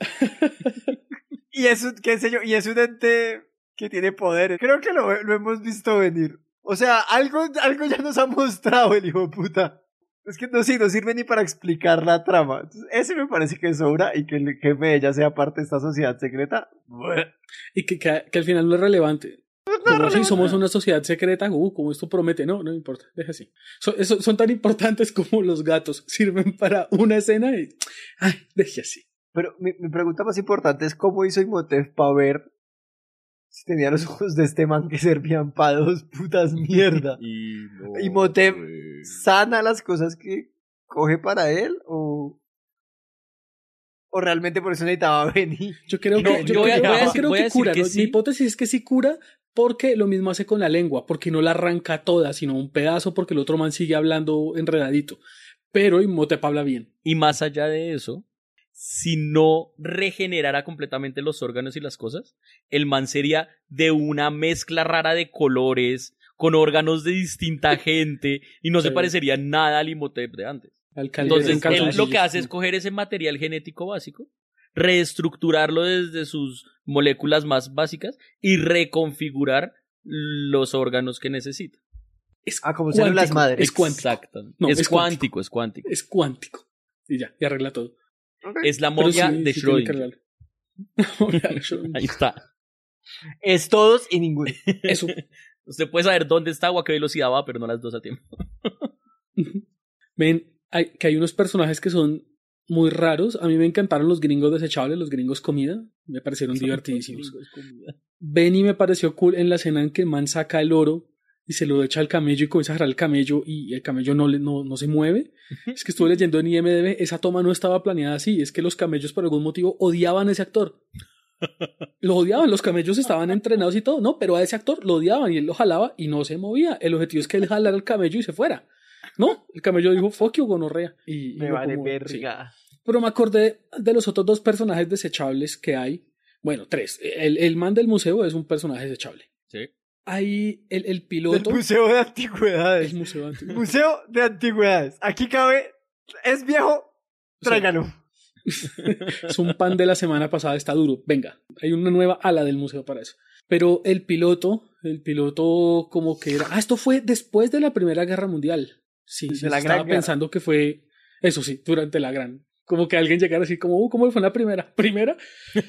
Y es un, qué sé yo, y es un ente que tiene poderes. Creo que lo hemos visto venir. O sea, algo ya nos ha mostrado el hijo de puta. Es que no sirve ni para explicar la trama. Entonces, ese me parece que sobra y que el jefe de ella sea parte de esta sociedad secreta. Y que al final no es relevante. Como si somos una sociedad secreta, como esto promete, no importa, deja así. Son tan importantes como los gatos, sirven para una escena y, deje así. Pero mi pregunta más importante es cómo hizo Imhotep para ver Tenía los ojos de este man que servían para dos putas mierda. Y Motep sana las cosas que coge para él o realmente por eso necesitaba venir. Yo creo que, creo que cura. ¿No? sí. Mi hipótesis es que sí cura porque lo mismo hace con la lengua, porque no la arranca toda, sino un pedazo porque el otro man sigue hablando enredadito. Pero Imhotep habla bien. Y más allá de eso, si no regenerara completamente los órganos y las cosas, el man sería de una mezcla rara de colores, con órganos de distinta gente, y no se parecería nada al Imhotep de antes. Entonces, él lo que hace es coger ese material genético básico, reestructurarlo desde sus moléculas más básicas y reconfigurar los órganos que necesita. Como células madre. Es cuántico. Exactamente. No, es cuántico. Es cuántico. Y ya arregla todo. Okay. Es la momia de Schrödinger. Ahí está. Es todos y ninguno. Eso. Usted puede saber dónde está o a qué velocidad va, pero no las dos a tiempo. Ven, hay unos personajes que son muy raros. A mí me encantaron los gringos desechables, los gringos comida. Me parecieron divertidísimos. Benny me pareció cool en la escena en que el man saca el oro y se lo echa al camello y comienza a jalar el camello y el camello no se mueve. Es que estuve leyendo en IMDb, esa toma no estaba planeada así. Es que los camellos por algún motivo odiaban a ese actor. Lo odiaban, los camellos estaban entrenados y todo, no, pero a ese actor lo odiaban y él lo jalaba y no se movía. El objetivo es que él jalara el camello y se fuera. No, el camello dijo, fuck you, gonorrea. Y me vale verga. Sí. Pero me acordé de los otros dos personajes desechables que hay. Bueno, tres. El man del museo es un personaje desechable. Sí. Hay el piloto. El museo de antigüedades. El museo de antigüedades. Museo de antigüedades. Aquí cabe. Es viejo. Tráigalo. Es un pan de la semana pasada, está duro. Venga, hay una nueva ala del museo para eso. Pero el piloto como que era... esto fue después de la Primera Guerra Mundial. Sí, estaba pensando que fue... Eso sí, durante la gran... Como que alguien llegara así como... ¿cómo fue la primera? ¿Primera?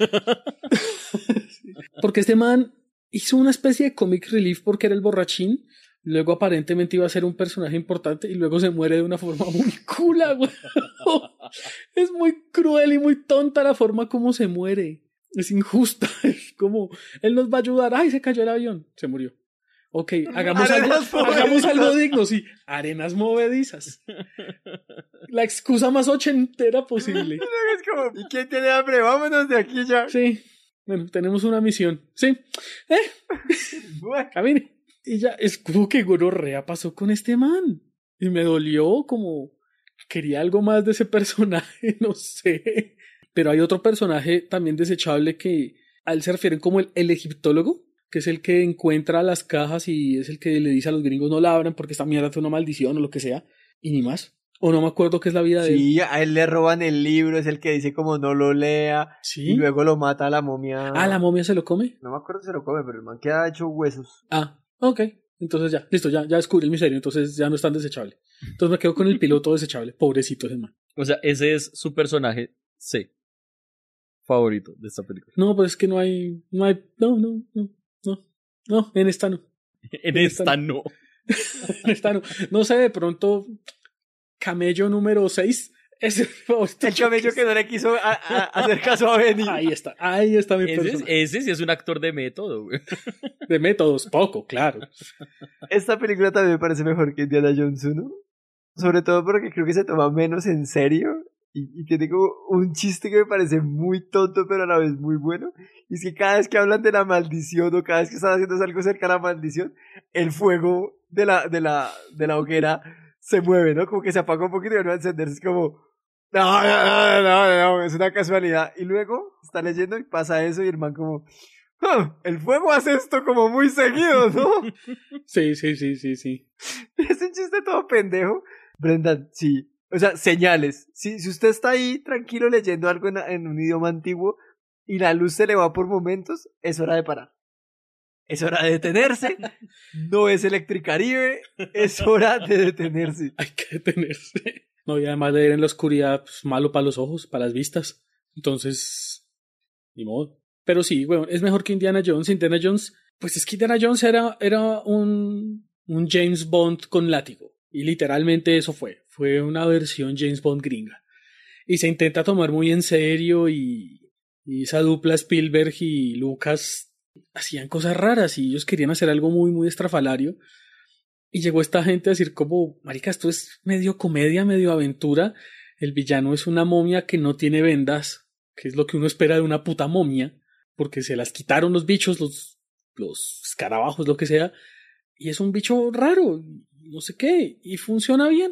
Porque este man hizo una especie de comic relief porque era el borrachín. Luego aparentemente iba a ser un personaje importante y luego se muere de una forma muy cula, güey. Es muy cruel y muy tonta la forma como se muere. Es injusta. Es como, él nos va a ayudar. ¡Ay, se cayó el avión! Se murió. Ok, hagamos algo digno, sí. Arenas movedizas. La excusa más ochentera posible. Es como, ¿y quién tiene hambre? Vámonos de aquí ya. Sí. Bueno, tenemos una misión. Sí. Camine. Y ya, es como que gonorrea pasó con este man. Y me dolió como... Quería algo más de ese personaje, no sé. Pero hay otro personaje también desechable que a él se refieren como el egiptólogo, que es el que encuentra las cajas y es el que le dice a los gringos no la abran porque esta mierda fue una maldición o lo que sea. Y ni más. O no me acuerdo qué es la vida de él. Sí, a él le roban el libro, es el que dice como no lo lea. ¿Sí? Y luego lo mata a la momia. ¿La momia se lo come? No me acuerdo si se lo come, pero el man queda hecho huesos. Ok. Entonces ya, listo, ya descubrí el misterio, entonces ya no es tan desechable. Entonces me quedo con el piloto desechable. Pobrecito ese man. O sea, ese es su personaje C favorito de esta película. No, pues es que no, en esta no. En esta no. En esta no. No sé, de pronto, camello número 6 es el favorito. El camello que no le quiso hacer caso a Benny. Ahí está mi personaje. Ese sí es un actor de método, güey. De métodos, poco, claro. Esta película también me parece mejor que Indiana Jones 1. Sobre todo porque creo que se toma menos en serio. Y tiene como un chiste que me parece muy tonto, pero a la vez muy bueno. Y es que cada vez que hablan de la maldición o cada vez que están haciendo algo cerca de la maldición, el fuego de la hoguera se mueve, ¿no? Como que se apaga un poquito y vuelve a encenderse. Es como, no, es una casualidad. Y luego está leyendo y pasa eso y el man como, el fuego hace esto como muy seguido, ¿no? Sí. Es un chiste todo pendejo. Brendan, sí. O sea, señales. Si usted está ahí tranquilo leyendo algo en un idioma antiguo y la luz se le va por momentos, es hora de parar. Es hora de detenerse. No es Electricaribe. Es hora de detenerse. Hay que detenerse. No, y además leer en la oscuridad, pues, malo para los ojos, para las vistas. Entonces, ni modo. Pero sí, bueno, es mejor que Indiana Jones. Indiana Jones, pues es que Indiana Jones era un James Bond con látigo. Y literalmente eso fue. Fue una versión James Bond gringa. Y se intenta tomar muy en serio y esa dupla Spielberg y Lucas hacían cosas raras y ellos querían hacer algo muy, muy estrafalario. Y llegó esta gente a decir como, marica, esto es medio comedia, medio aventura. El villano es una momia que no tiene vendas, que es lo que uno espera de una puta momia, porque se las quitaron los bichos, los escarabajos, lo que sea, y es un bicho raro, no sé qué, y funciona bien.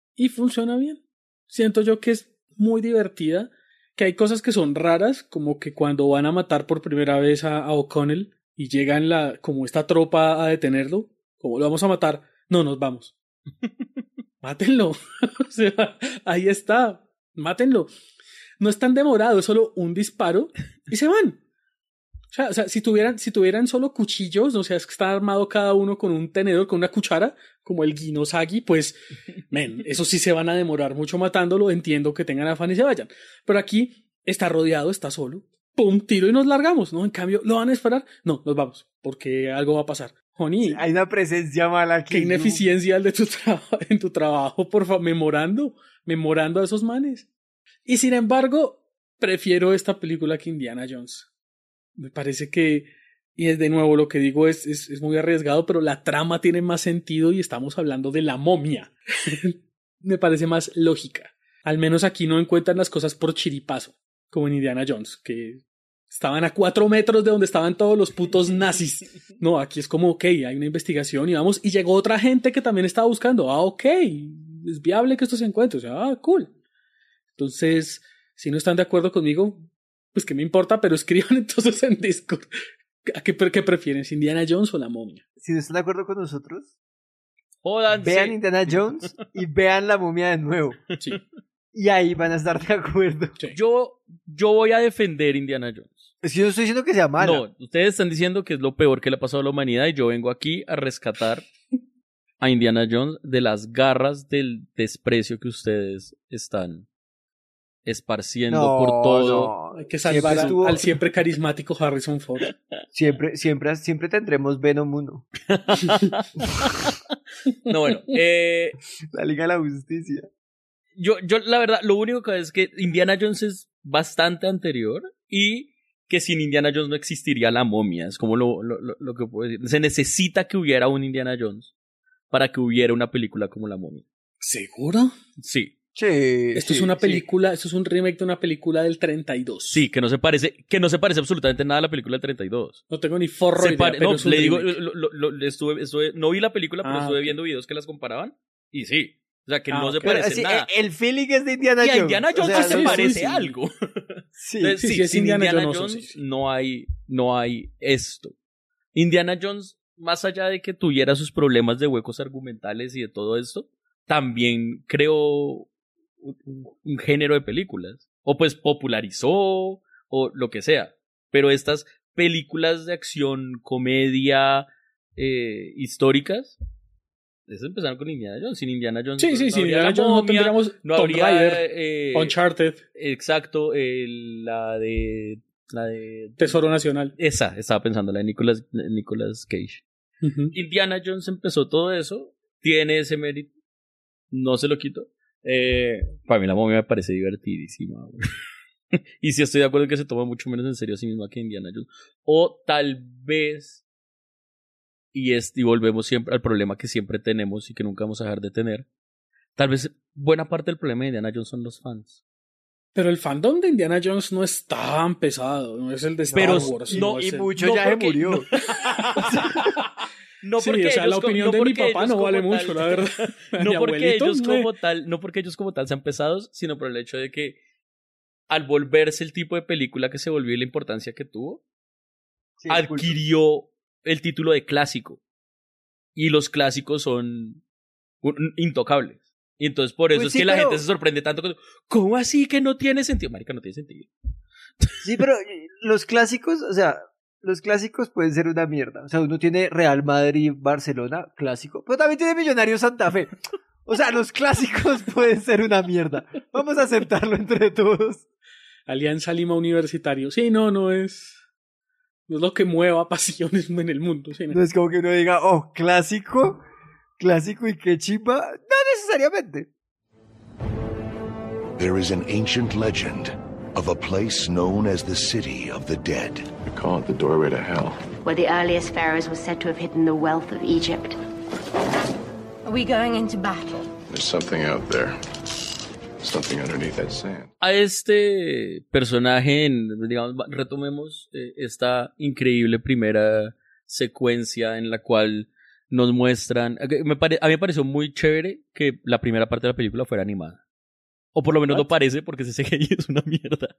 Siento yo que es muy divertida, que hay cosas que son raras, como que cuando van a matar por primera vez a O'Connell y llegan como esta tropa a detenerlo, como lo vamos a matar, no, nos vamos. Mátenlo. O sea, ahí está, mátenlo. No es tan demorado, es solo un disparo y se van. O sea, si tuvieran solo cuchillos, o sea, es que está armado cada uno con un tenedor, con una cuchara, como el Ginosagi, pues, eso sí se van a demorar mucho matándolo, entiendo que tengan afán y se vayan. Pero aquí está rodeado, está solo, pum, tiro y nos largamos, ¿no? En cambio, ¿lo van a esperar? No, nos vamos, porque algo va a pasar. Honey, hay una presencia mala aquí. Qué ineficiencia el de en tu trabajo, por favor, memorando a esos manes. Y sin embargo, prefiero esta película que Indiana Jones. Me parece que, y es de nuevo lo que digo, es muy arriesgado, pero la trama tiene más sentido y estamos hablando de la momia. Me parece más lógica. Al menos aquí no encuentran las cosas por chiripazo, como en Indiana Jones, que estaban a 4 metros de donde estaban todos los putos nazis. No, aquí es como, ok, hay una investigación y vamos, y llegó otra gente que también estaba buscando. Ok, es viable que esto se encuentre. O sea, cool. Entonces, si no están de acuerdo conmigo, pues que me importa, pero escriban entonces en Discord. ¿Qué prefieren? ¿Indiana Jones o la momia? Si no están de acuerdo con nosotros, jódanse. Vean Indiana Jones y vean la momia de nuevo. Sí. Y ahí van a estar de acuerdo. Sí. Yo voy a defender Indiana Jones. Es que yo no estoy diciendo que sea mala. No, ustedes están diciendo que es lo peor que le ha pasado a la humanidad y yo vengo aquí a rescatar a Indiana Jones de las garras del desprecio que ustedes están esparciendo por todo. No. Hay que salvar al siempre carismático Harrison Ford. Siempre tendremos Venom 1. No, bueno. La Liga de la Justicia. Yo la verdad, lo único que es que Indiana Jones es bastante anterior y que sin Indiana Jones no existiría la momia. Es como lo que puedo decir. Se necesita que hubiera un Indiana Jones para que hubiera una película como la momia. ¿Seguro? Sí. Sí. Esto es una película, esto es un remake de una película del 32. Sí, que no se parece absolutamente nada a la película del 32. No tengo ni forro idea, pero no, es un le digo, remake. no vi la película, pero estuve viendo videos que las comparaban y sí. O sea, que no se parece nada. El feeling es de Indiana Jones. Y a Indiana Jones o sea, se parece sí. algo. Sí. Entonces, es sin Indiana Jones, Jones no hay esto. Indiana Jones, más allá de que tuviera sus problemas de huecos argumentales y de todo esto, también creó un género de películas. O pues popularizó, o lo que sea. Pero estas películas de acción, comedia, históricas, esas empezaron con Indiana Jones. Sin Indiana Jones sí, sin Indiana Jones no tendríamos no Tomb habría Raider, Uncharted. Exacto, la de Tesoro Nacional. Esa, estaba pensando, la de Nicolas Cage. Uh-huh. Indiana Jones empezó todo eso, tiene ese mérito, no se lo quito. Para mí la momia me parece divertidísima. Y sí estoy de acuerdo en que se toma mucho menos en serio a sí misma que Indiana Jones. O tal vez, y volvemos siempre al problema que siempre tenemos y que nunca vamos a dejar de tener, tal vez buena parte del problema de Indiana Jones son los fans. Pero el fandom de Indiana Jones no es tan pesado, no es el de Star Wars. Y mucho ya se murió. No sí, porque o sea, la opinión de mi papá no vale mucho, la verdad. No porque ellos como tal sean pesados, sino por el hecho de que al volverse el tipo de película que se volvió y la importancia que tuvo, sí, adquirió el título de clásico. Y los clásicos son intocables. Y entonces por eso es que la gente se sorprende tanto. ¿Cómo así que no tiene sentido? Marica, no tiene sentido. Sí, pero los clásicos, o sea, los clásicos pueden ser una mierda. O sea, uno tiene Real Madrid, Barcelona, clásico, pero también tiene Millonarios Santa Fe. O sea, los clásicos pueden ser una mierda. Vamos a aceptarlo entre todos. Alianza Lima Universitario. Sí, no es lo que mueva pasiones en el mundo. Sí, no es como que uno diga, oh, clásico y qué chimba. No necesariamente. There is an ancient legend of a place known as the City of the Dead. They call it the doorway to hell. where the earliest pharaohs were said to have hidden the wealth of Egypt. Are we going into battle? There's something out there. Something underneath that sand. A este personaje, digamos, retomemos esta increíble primera secuencia en la cual nos muestran... A mí me pareció muy chévere que la primera parte de la película fuera animada. O por lo menos no parece, porque ese CGI es una mierda.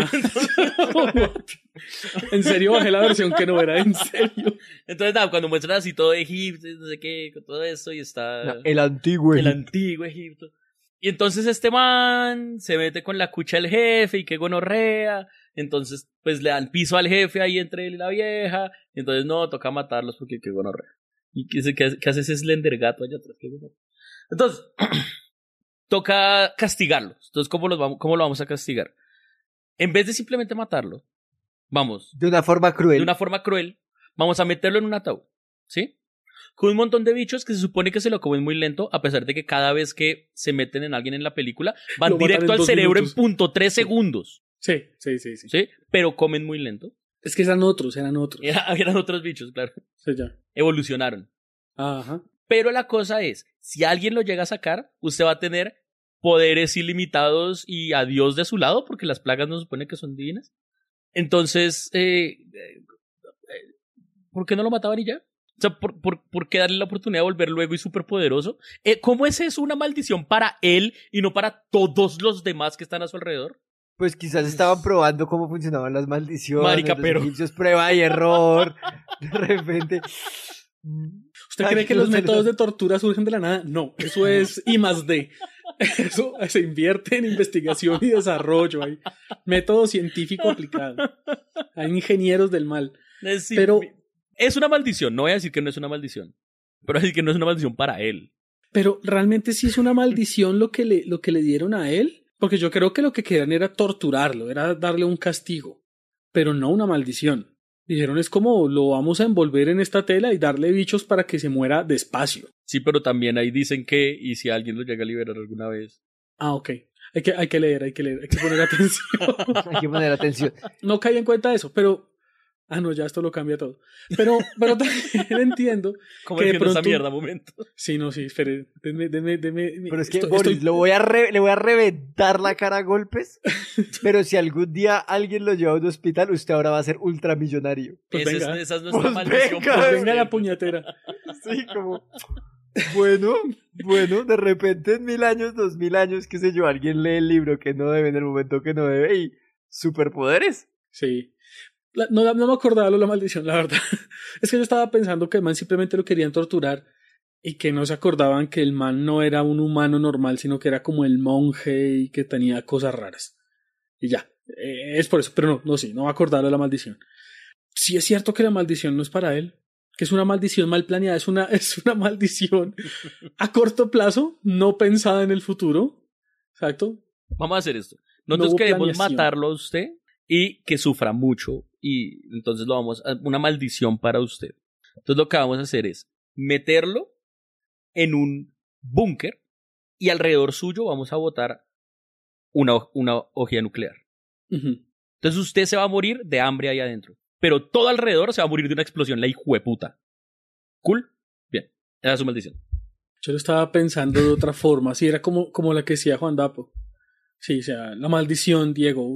En serio, bajé la versión que no era en serio. Entonces, nada, cuando muestran así todo Egipto, no sé qué, con todo eso, y está... El antiguo El Egipto. antiguo Egipto. Y entonces este man se mete con la cucha del jefe y qué gonorrea. Entonces, pues le dan piso al jefe ahí entre él y la vieja. Y entonces, no, toca matarlos porque qué gonorrea. ¿Y qué hace ese Slender gato allá atrás? ¿Qué gonorrea? Entonces, toca castigarlos. Entonces, ¿cómo lo vamos a castigar? En vez de simplemente matarlo, vamos. De una forma cruel. De una forma cruel, vamos a meterlo en un ataúd. ¿Sí? Con un montón de bichos que se supone que se lo comen muy lento, a pesar de que cada vez que se meten en alguien en la película, van directo al cerebro en .3 segundos. Sí. ¿Sí? Pero comen muy lento. Es que eran otros. Eran otros bichos, claro. Sí, ya. Evolucionaron. Ajá. Pero la cosa es, si alguien lo llega a sacar, usted va a tener poderes ilimitados y a Dios de su lado, porque las plagas no se supone que son divinas. Entonces, ¿por qué no lo mataban y ya? O sea, ¿por qué darle la oportunidad de volver luego y superpoderoso? ¿Cómo es eso una maldición para él y no para todos los demás que están a su alrededor? Pues quizás estaban probando cómo funcionaban las maldiciones. Marica, los pero... egipcios, prueba y error. De repente... ¿Usted cree que los métodos de tortura surgen de la nada? No, eso es I+D. Eso se invierte en investigación y desarrollo. Hay método científico aplicado. Hay ingenieros del mal. Sí, pero es una maldición. No voy a decir que no es una maldición. Pero voy a decir que no es una maldición para él. Pero realmente sí es una maldición lo que le dieron a él. Porque yo creo que lo que querían era torturarlo, era darle un castigo. Pero no una maldición. Dijeron, es como lo vamos a envolver en esta tela y darle bichos para que se muera despacio. Sí, pero también ahí dicen que, y si alguien lo llega a liberar alguna vez. Ah, ok. Hay que leer, hay que poner atención. Hay que poner atención. No caí en cuenta de eso, pero... Ah, no, ya esto lo cambia todo. Pero también entiendo ¿Cómo que de entiendo pronto... esa mierda, momento? Sí, no, sí, espere. Deme... Pero es que, Boris, le voy a reventar la cara a golpes, pero si algún día alguien lo lleva a un hospital, usted ahora va a ser ultramillonario. Pues venga. Esa es nuestra Pues maldición. Venga la puñetera. Sí, como... Bueno, de repente en 1000 años, 2000 años, qué sé yo, alguien lee el libro que no debe en el momento que no debe y superpoderes. Sí. No me acordaba de la maldición, la verdad. Es que yo estaba pensando que el man simplemente lo querían torturar y que no se acordaban que el man no era un humano normal, sino que era como el monje y que tenía cosas raras. Y ya. Es por eso. Pero no me acordaba de la maldición. Sí es cierto que la maldición no es para él. Que es una maldición mal planeada. Es una maldición a corto plazo, no pensada en el futuro. Exacto. Vamos a hacer esto. Nosotros queremos planeación. matarlo a usted y que sufra mucho. Y entonces lo vamos a... Una maldición para usted. Entonces lo que vamos a hacer es meterlo en un búnker y alrededor suyo vamos a botar una ojiva nuclear. Uh-huh. Entonces usted se va a morir de hambre ahí adentro. Pero todo alrededor se va a morir de una explosión, la hijueputa. ¿Cool? Bien. Esa es su maldición. Yo lo estaba pensando de otra forma. Sí, era como la que decía Juan Dapo. Sí, o sea, la maldición, Diego.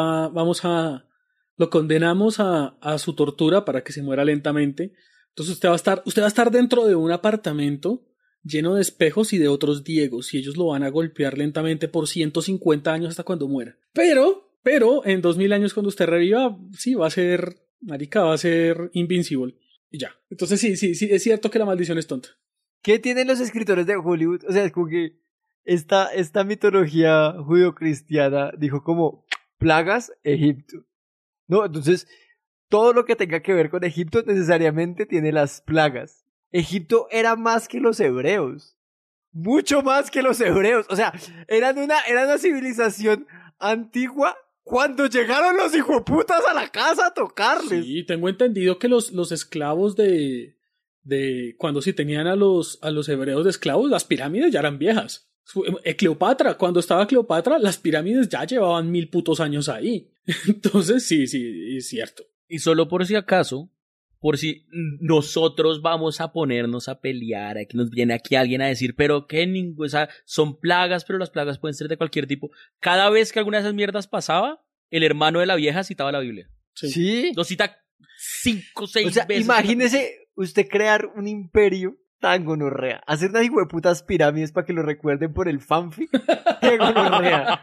Lo condenamos a su tortura para que se muera lentamente. Entonces usted va a estar dentro de un apartamento lleno de espejos y de otros Diegos, y ellos lo van a golpear lentamente por 150 años hasta cuando muera. Pero en 2000 años cuando usted reviva, sí, va a ser invincible. Y ya. Entonces sí, es cierto que la maldición es tonta. ¿Qué tienen los escritores de Hollywood? O sea, es como que esta mitología judio-cristiana dijo como plagas, Egipto. No, entonces todo lo que tenga que ver con Egipto necesariamente tiene las plagas. Egipto era más que los hebreos. Mucho más que los hebreos. O sea, eran una civilización antigua cuando llegaron los hijueputas a la casa a tocarles. Sí, tengo entendido que los esclavos de cuando sí tenían a los hebreos de esclavos, las pirámides ya eran viejas. Cleopatra, cuando estaba Cleopatra, las pirámides ya llevaban 1000 putos años ahí. Entonces, sí, es cierto. Y solo por si acaso, por si nosotros vamos a ponernos a pelear, a que nos viene aquí alguien a decir, pero que o sea, son plagas, pero las plagas pueden ser de cualquier tipo. Cada vez que alguna de esas mierdas pasaba, el hermano de la vieja citaba la Biblia. Sí. Lo cita 5, 6 O sea, veces. imagínese usted crear un imperio tan gonorrea. Hacer unas hijueputas pirámides para que lo recuerden por el fanfic. ¡Qué gonorrea!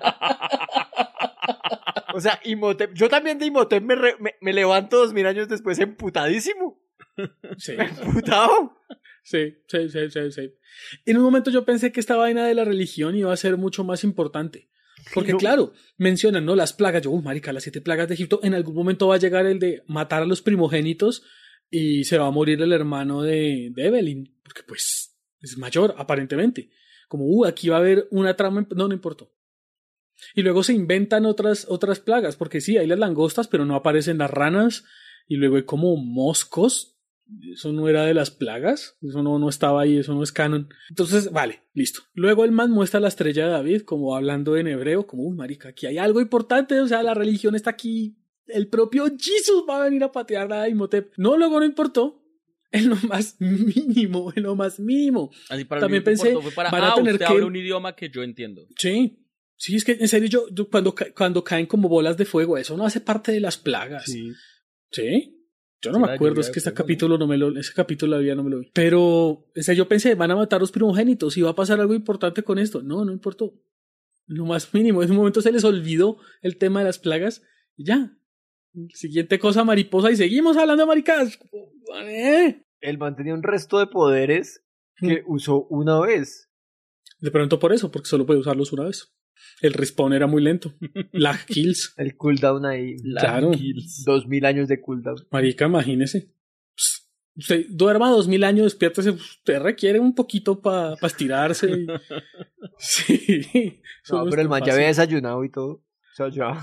O sea, Imhotep. Yo también de Imhotep me levanto 2000 años después emputadísimo. Sí. Emputado. Sí. En un momento yo pensé que esta vaina de la religión iba a ser mucho más importante. Porque No. claro, mencionan, ¿no? Las plagas. Yo, marica, las 7 plagas de Egipto. En algún momento va a llegar el de matar a los primogénitos y se va a morir el hermano de Evelyn. Porque pues es mayor, aparentemente. Como, aquí va a haber una trama. No importó. Y luego se inventan otras plagas. Porque sí, hay las langostas, pero no aparecen las ranas. Y luego hay como moscos. Eso no era de las plagas, eso no estaba ahí, eso no es canon. Entonces, vale, listo. Luego el man muestra la estrella de David, como hablando en hebreo, como, marica, aquí hay algo importante, o sea, la religión está aquí, el propio Jesús va a venir a patear a Imhotep. No, luego no importó, en lo más mínimo. Así para También mí pensé, fue para, van a tener usted que... habla un idioma que yo entiendo. Sí, es que en serio yo cuando caen como bolas de fuego, eso no hace parte de las plagas. ¿Sí? Yo no me acuerdo, es que ese capítulo no me lo vi. Pero, o sea, yo pensé, van a matar a los primogénitos y va a pasar algo importante con esto. No importó. Lo más mínimo. En un momento se les olvidó el tema de las plagas y ya. Siguiente cosa, mariposa, y seguimos hablando de maricadas. Él mantenía un resto de poderes que usó una vez. De pronto por eso, porque solo puede usarlos una vez. El respawn era muy lento. Lag kills. El cooldown ahí. Claro. 2000 años de cooldown. Marica, imagínese. Usted duerma 2000 años, despiértese. Usted requiere un poquito para estirarse. Sí. No, pero el man ya había desayunado y todo. O sea, ya.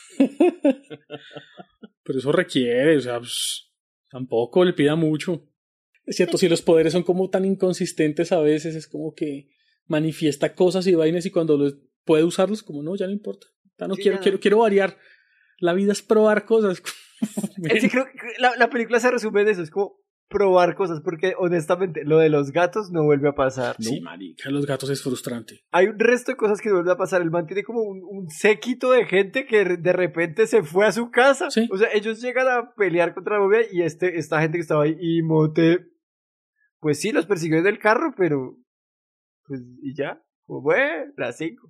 Pero eso requiere, o sea, tampoco le pida mucho. Es cierto, si los poderes son como tan inconsistentes a veces, es como que manifiesta cosas y vainas y cuando puede usarlos, como no, ya no importa. Ya no quiero variar. La vida es probar cosas. Sí, creo que la película se resume en eso, es como probar cosas, porque honestamente lo de los gatos no vuelve a pasar. Sí, marica, los gatos es frustrante. Hay un resto de cosas que no vuelve a pasar. El man tiene como un séquito de gente que de repente se fue a su casa. Sí. O sea, ellos llegan a pelear contra la momia y esta gente que estaba ahí, Imhotep, pues sí, los persiguió en el carro, pero pues y ya, pues bueno, las 5.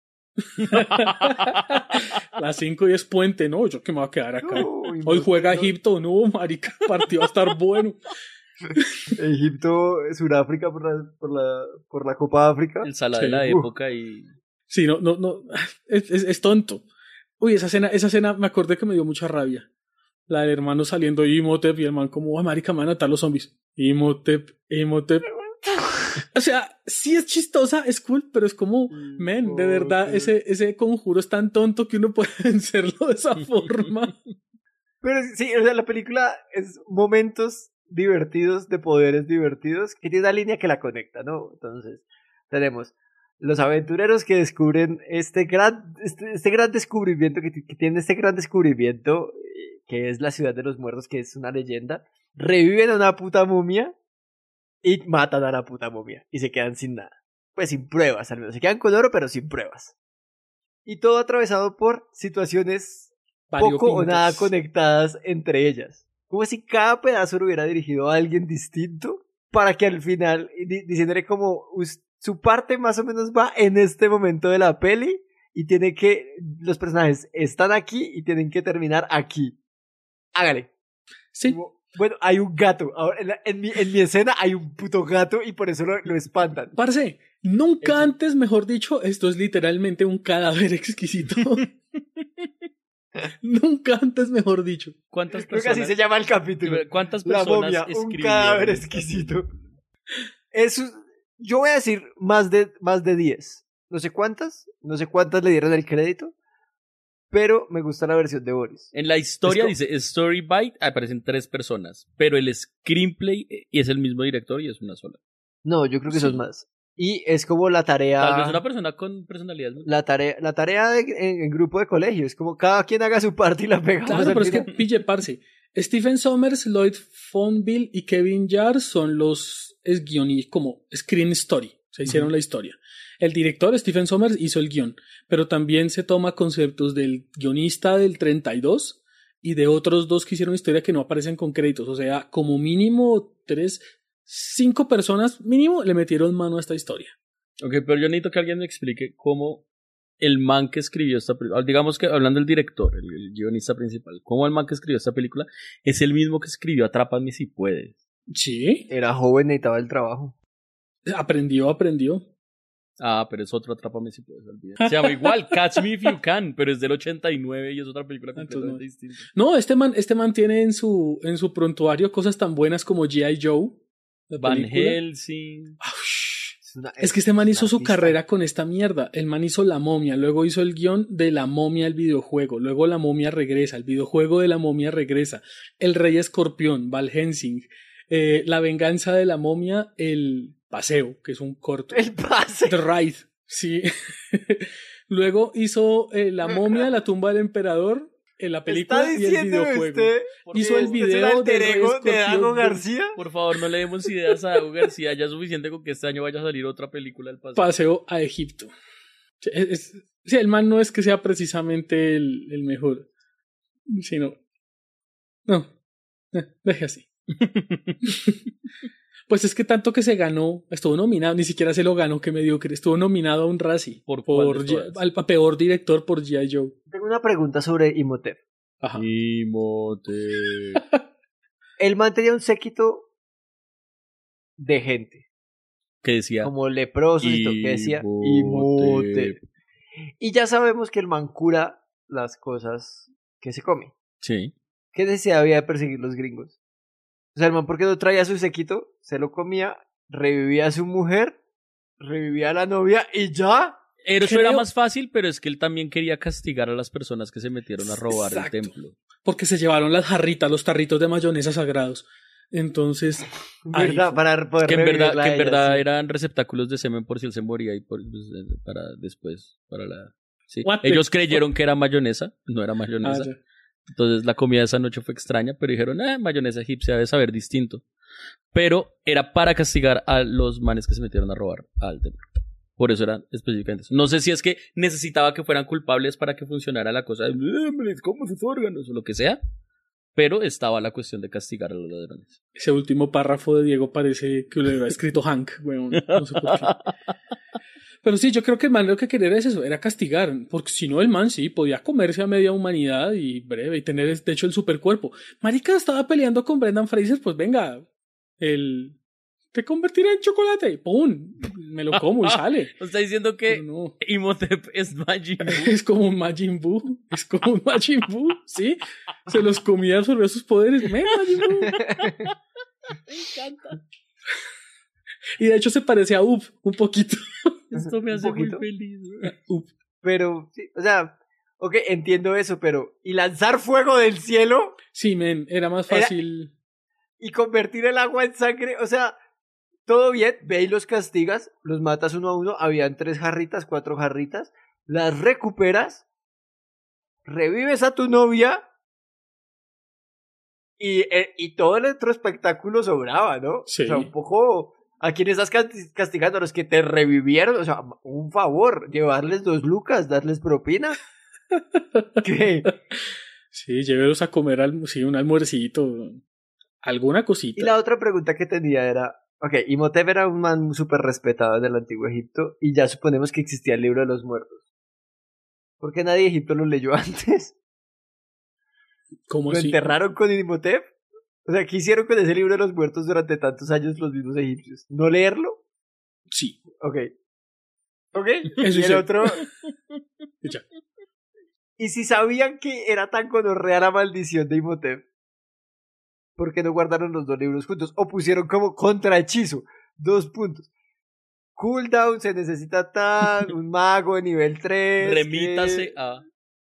Las 5 y es puente, ¿no? Yo que me voy a quedar acá. No, hoy juega Egipto, no, marica, el partido va a estar bueno. Egipto, Sudáfrica por la Copa de África. El sala de la época y... Sí, no, es tonto. Uy, esa escena me acordé que me dio mucha rabia. La del hermano saliendo y Imhotep y el man como, marica, me van a matar los zombies. Imhotep. O sea, sí es chistosa, es cool, pero es como, de verdad, ese conjuro es tan tonto que uno puede vencerlo de esa forma. Pero sí, o sea, la película es momentos divertidos de poderes divertidos que tiene una línea que la conecta, ¿no? Entonces, tenemos los aventureros que descubren este gran descubrimiento, que tienen este gran descubrimiento, que es la ciudad de los muertos, que es una leyenda. Reviven a una puta momia y matan a la puta momia y se quedan sin nada. Pues sin pruebas, al menos. Se quedan con oro, pero sin pruebas. Y todo atravesado por situaciones poco o nada conectadas entre ellas. Como si cada pedazo lo hubiera dirigido a alguien distinto para que al final, diciéndole como su parte más o menos va en este momento de la peli y tiene que, los personajes están aquí y tienen que terminar aquí. Hágale. Sí. Como, bueno, hay un gato. Ahora, en mi escena hay un puto gato y por eso lo espantan. Parce, nunca antes, mejor dicho, esto es literalmente un cadáver exquisito. Nunca antes, mejor dicho. ¿Cuántas Creo personas? que así se llama el capítulo. ¿Cuántas La personas momia, un escribieron cadáver esto? exquisito. Eso, yo voy a decir más de 10. No sé cuántas le dieron el crédito, pero me gusta la versión de Boris. En la historia dice Story Bite, aparecen 3 personas, pero el screenplay y es el mismo director y es una sola. No, yo creo que son más. Y es como la tarea... Tal vez una persona con personalidad. ¿No? La tarea en grupo de colegio. Es como cada quien haga su parte y la pegamos. Claro, pero es que, pille, parce, Stephen Sommers, Lloyd Fonville y Kevin Jarre son los guionistas, como Screen Story, se hicieron la historia. El director, Stephen Sommers, hizo el guión, pero también se toma conceptos del guionista del 32 y de otros dos que hicieron historia que no aparecen con créditos. O sea, como mínimo 5 personas mínimo le metieron mano a esta historia. Ok, pero yo necesito que alguien me explique cómo el man que escribió esta película, digamos que hablando del director, el guionista principal, cómo el man que escribió esta película es el mismo que escribió Atrápame si puedes. Sí. Era joven, necesitaba el trabajo. Aprendió. Ah, pero es otro Atrápame si puedes, olvidar. Se llama igual, Catch Me If You Can, pero es del 89 y es otra película completamente distinta. No, este man tiene en su prontuario cosas tan buenas como G.I. Joe, Van Helsing. Es que este man hizo su carrera con esta mierda. El man hizo La Momia, luego hizo el guión de La Momia, el videojuego, luego La Momia regresa, el videojuego de La Momia regresa, El Rey Escorpión, Van Helsing, La Venganza de la Momia, El Paseo, que es un corto. El Paseo. The Ride, sí. Luego hizo La Momia, La Tumba del Emperador, en la película y el videojuego. Hizo el video de Dago García. Por favor, no le demos ideas a Dago García. Ya es suficiente con que este año vaya a salir otra película del paseo. Paseo a Egipto. Sí, el man no es que sea precisamente el mejor, sino... No, deje así. Pues es que tanto que se ganó, estuvo nominado, ni siquiera se lo ganó, que mediocre, estuvo nominado a un Razzie al peor director por G.I. Joe. Tengo una pregunta sobre Imhotep. Ajá. Imhotep. El man tenía un séquito de gente. Que decía. Como leprosos y todo, que decía Imhotep. Y ya sabemos que el man cura las cosas que se come. Sí. ¿Qué necesidad había de perseguir los gringos? O sea, el man, ¿por qué no traía su séquito? Se lo comía, revivía a su mujer, revivía a la novia y ya. Eso era más fácil, pero es que él también quería castigar a las personas que se metieron a robar el templo. Porque se llevaron las jarritas, los tarritos de mayonesa sagrados. Entonces, ¿verdad? Para poder que en revivirla verdad sí. Eran receptáculos de semen por si él se moría y para después, para la... Sí. What Ellos creyeron que era mayonesa, no era mayonesa. Entonces la comida de esa noche fue extraña, pero dijeron, mayonesa egipcia debe saber distinto. Pero era para castigar a los manes que se metieron a robar al templo. Por eso eran específicamente eso. No sé si es que necesitaba que fueran culpables para que funcionara la cosa de ¿cómo sus órganos? O lo que sea. Pero estaba la cuestión de castigar a los ladrones. Ese último párrafo de Diego parece que lo hubiera escrito Hank. Bueno, no sé por qué. Pero sí, yo creo que el man lo que quería era eso, era castigar, porque si no el man sí podía comerse a media humanidad y breve y tener de hecho el supercuerpo. Marica estaba peleando con Brendan Fraser, pues venga, te convertiré en chocolate, ¡pum! Me lo como y sale. Está diciendo que no. Imhotep es Majin Buu. Es como un Majin Buu, ¿sí? Se los comía, absorbió sus poderes. ¡Me Majin Buu! Me encanta. Y de hecho se parece a Up un poquito. Esto me hace muy feliz. Pero, sí, o sea, ok, entiendo eso, pero ¿y lanzar fuego del cielo? Sí, men, era más fácil. Y convertir el agua en sangre, o sea, todo bien, ve y los castigas, los matas uno a uno, habían 3 jarritas, 4 jarritas, las recuperas, revives a tu novia y todo el otro espectáculo sobraba, ¿no? Sí. O sea, un poco... ¿A quién estás castigando? A los que te revivieron. O sea, un favor, llevarles 2 lucas, darles propina. ¿Qué? Sí, llévelos a comer un almuercito. Alguna cosita. Y la otra pregunta que tenía era... Ok, Imhotep era un man súper respetado en el Antiguo Egipto y ya suponemos que existía el libro de los muertos. ¿Por qué nadie de Egipto lo leyó antes? ¿Cómo ¿Lo así? enterraron con Imhotep? O sea, ¿qué hicieron con ese libro de los muertos durante tantos años los mismos egipcios? ¿No leerlo? Sí. Ok. Eso y el sí. otro... Ya. Y si sabían que era tan gonorrea la maldición de Imhotep, ¿por qué no guardaron los 2 libros juntos? O pusieron como contrahechizo, 2 puntos. Cooldown, se necesita tal, un mago de nivel 3. Remítase a...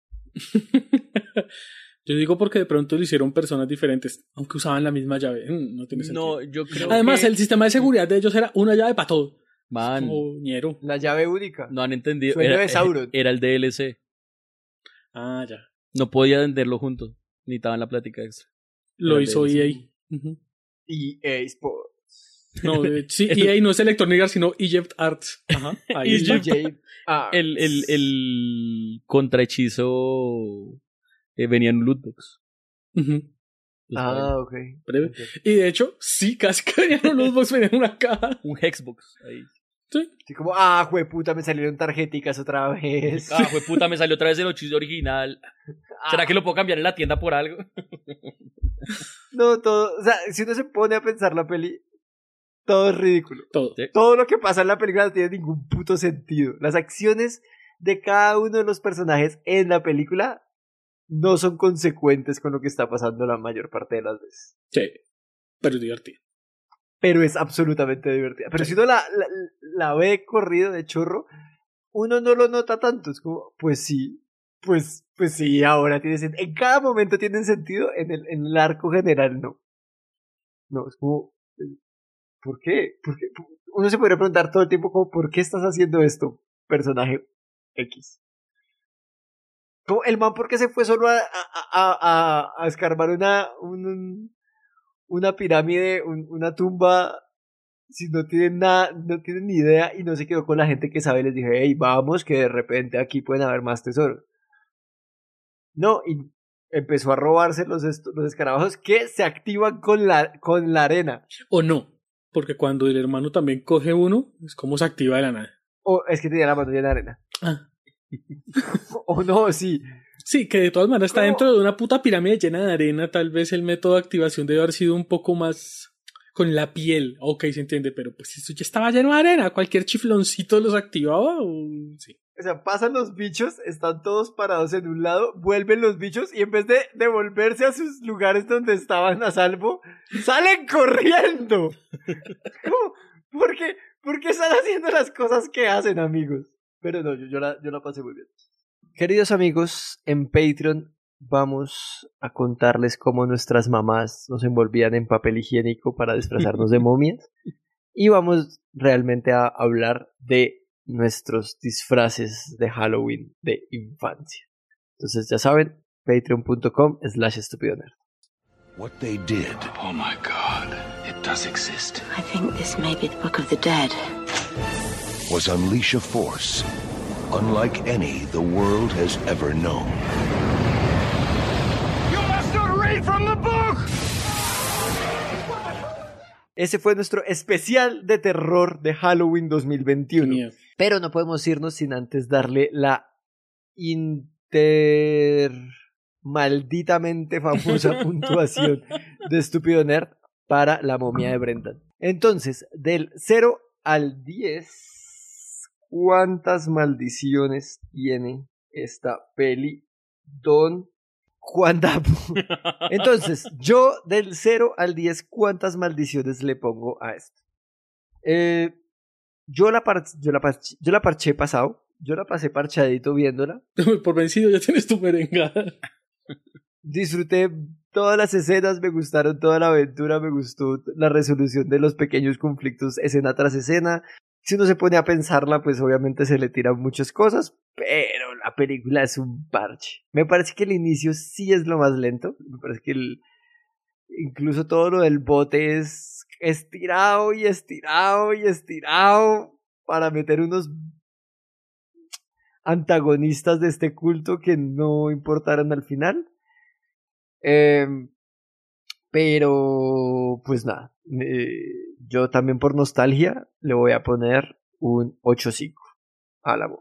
Yo digo porque de pronto lo hicieron personas diferentes, aunque usaban la misma llave. No tiene sentido. No, yo creo Además, que... el sistema de seguridad de ellos era una llave para todo. Man, Como ñero. La llave única. no han entendido. Sueño de Sauron. Era el DLC. Ah, ya. No podía venderlo junto. Necesitaban la plática extra. Lo Era hizo de EA. eso. Ujú. EA Sports. No, sí, EA no es Electronic Arts, sino Egypt Arts. Ajá, ahí está. Egypt. EA El contrahechizo venía en un lootbox. Ujú. Ok. Breve. Y de hecho, sí, casi que venían los lootbox, venían en una caja. Un hexbox ahí. Sí. Sí, como, jueputa, me salieron tarjeticas otra vez. Puta, me salió otra vez el hechizo original. ¿Será que lo puedo cambiar en la tienda por algo? No, todo, o sea, si uno se pone a pensar la peli, todo es ridículo. Todo. Sí. Todo lo que pasa en la película no tiene ningún puto sentido. Las acciones de cada uno de los personajes en la película no son consecuentes con lo que está pasando la mayor parte de las veces. Sí, pero es divertido. Pero es absolutamente divertida. Pero si uno la ve corrido de chorro, uno no lo nota tanto. Es como, pues sí, pues sí, ahora tiene sentido. En cada momento tienen sentido, en el arco general no. No, es como, ¿por qué? Uno se podría preguntar todo el tiempo como, ¿por qué estás haciendo esto, personaje X? Como el man, ¿por qué se fue solo a escarbar una pirámide, una tumba, si no tienen nada, no tienen ni idea, y no se quedó con la gente que sabe? Les dije, hey, vamos, que de repente aquí pueden haber más tesoros. No, y empezó a robarse los escarabajos que se activan con la arena. O no, porque cuando el hermano también coge uno, es como se activa de la nada. O es que tenía la mano llena de arena. Ah. O no, sí. Sí, que de todas maneras está ¿Cómo? dentro de una puta pirámide llena de arena. Tal vez el método de activación debe haber sido un poco más con la piel. Ok, se entiende, pero pues eso ya estaba lleno de arena. Cualquier chifloncito los activaba. Sí. O sea, pasan los bichos, están todos parados en un lado, vuelven los bichos y en vez de devolverse a sus lugares donde estaban a salvo, salen corriendo. ¿Cómo? ¿Por qué están haciendo las cosas que hacen, amigos? Pero no, yo la pasé muy bien. Queridos amigos, en Patreon vamos a contarles cómo nuestras mamás nos envolvían en papel higiénico para disfrazarnos de momias. Y vamos realmente a hablar de nuestros disfraces de Halloween de infancia. Entonces ya saben, patreon.com/estupidonerd. What they did Oh my God, it does exist. I think this may be the Book of the Dead. was unleash a force unlike any the world has ever known. You must not read from the book! Ese fue nuestro especial de terror de Halloween 2021. Genial. Pero no podemos irnos sin antes darle la malditamente famosa puntuación de Estúpido Nerd para La momia de Brendan. Entonces, del 0 al 10, ¿cuántas maldiciones tiene esta peli, don Juan Dapo? Entonces, yo del 0 al 10, ¿cuántas maldiciones le pongo a esto? Yo la parché pasado. Yo la pasé parchadito viéndola. Por vencido ya tienes tu merengada. Disfruté todas las escenas, me gustaron toda la aventura, me gustó la resolución de los pequeños conflictos escena tras escena. Si uno se pone a pensarla, pues obviamente se le tiran muchas cosas, pero la película es un parche. Me parece que el inicio sí es lo más lento. Me parece que incluso todo lo del bote es estirado y estirado y estirado para meter unos antagonistas de este culto que no importaron al final. Pero pues nada, yo también por nostalgia le voy a poner un 8.5 a la voz.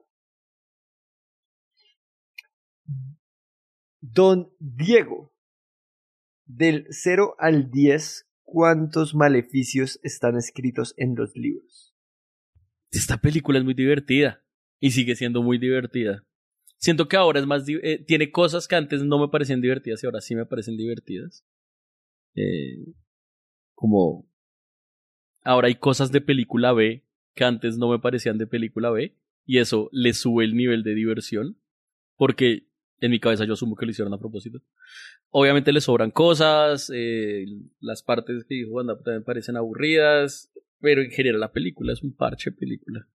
Don Diego, del 0 al 10, ¿cuántos maleficios están escritos en los libros? Esta película es muy divertida y sigue siendo muy divertida. Siento que ahora es más tiene cosas que antes no me parecían divertidas y ahora sí me parecen divertidas. Como ahora hay cosas de película B que antes no me parecían de película B y eso le sube el nivel de diversión porque en mi cabeza yo asumo que lo hicieron a propósito. Obviamente le sobran cosas, las partes que dijo Wanda también me parecen aburridas, pero en general la película es un parche de película.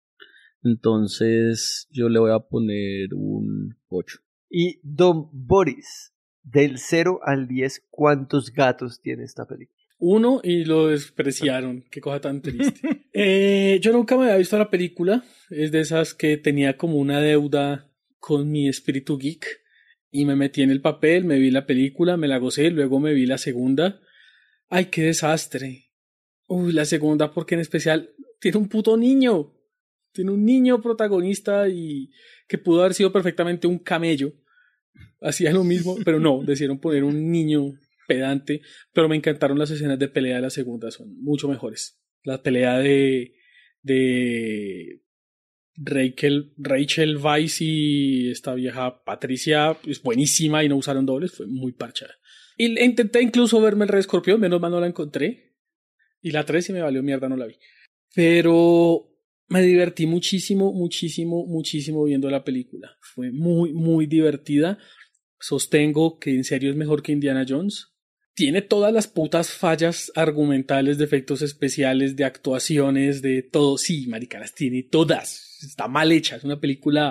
Entonces yo le voy a poner un 8. Y Don Boris, del 0 al 10, ¿cuántos gatos tiene esta película? 1 y lo despreciaron. Qué cosa tan triste. Yo nunca me había visto la película. Es de esas que tenía como una deuda con mi espíritu geek. Y me metí en el papel, me vi la película, me la gocé, luego me vi la segunda. ¡Ay, qué desastre! Uy, la segunda porque en especial tiene un puto niño. Tiene un niño protagonista y que pudo haber sido perfectamente un camello. Hacía lo mismo, pero no, decidieron poner un niño pedante, pero me encantaron las escenas de pelea de la segunda, son mucho mejores. La pelea de Rachel Weisz y esta vieja Patricia es buenísima y no usaron dobles, fue muy parchada. Y intenté incluso verme el Rey Escorpión, menos mal no la encontré. Y la 3 sí me valió mierda, no la vi. Pero me divertí muchísimo viendo la película. Fue muy, muy divertida. Sostengo que en serio es mejor que Indiana Jones. Tiene todas las putas fallas argumentales, de efectos especiales, de actuaciones, de todo. Sí, marica, las tiene todas. Está mal hecha. Es una película...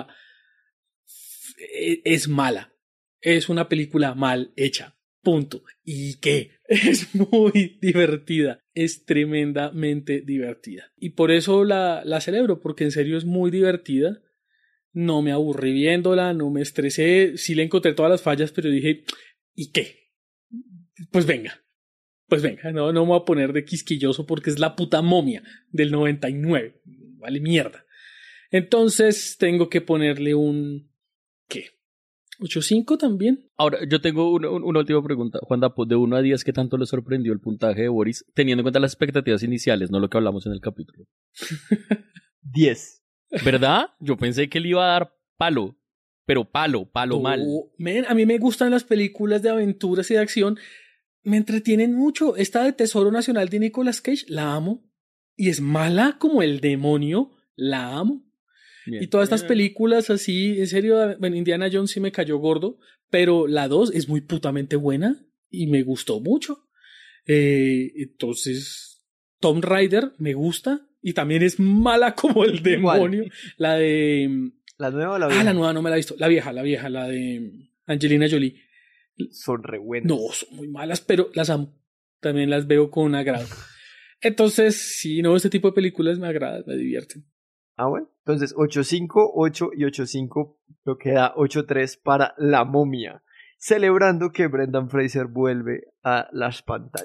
Es mala. Es una película mal hecha. Punto. ¿Y qué? Es muy divertida. Es tremendamente divertida. Y por eso la celebro, porque en serio es muy divertida. No me aburrí viéndola, no me estresé. Sí le encontré todas las fallas, pero dije, ¿y qué? Pues venga, no me voy a poner de quisquilloso porque es la puta Momia del 99. Vale mierda. Entonces tengo que ponerle un... ¿qué? ¿8.5 también? Ahora, yo tengo una última pregunta. Juan Dapo, de 1 a 10, ¿qué tanto le sorprendió el puntaje de Boris? Teniendo en cuenta las expectativas iniciales, no lo que hablamos en el capítulo. 10. ¿Verdad? Yo pensé que le iba a dar palo. Pero palo mal. A mí me gustan las películas de aventuras y de acción. Me entretienen mucho. Esta de Tesoro Nacional de Nicolas Cage, la amo. Y es mala como el demonio, la amo. Bien. Y todas estas películas así, en serio, bueno, Indiana Jones sí me cayó gordo, pero la 2 es muy putamente buena y me gustó mucho. Entonces, Tomb Raider me gusta y también es mala como el demonio. ¿Cuál? La de... ¿La nueva o la vieja? La nueva no me la he visto. La vieja, la de Angelina Jolie. Son re buenas. No, son muy malas, pero las amo. También las veo con agrado. Entonces, sí, no, este tipo de películas me agradan, me divierten. Bueno. Entonces, 8.5, 8 y 8.5, lo que da 8.3 para La Momia. Celebrando que Brendan Fraser vuelve a las pantallas.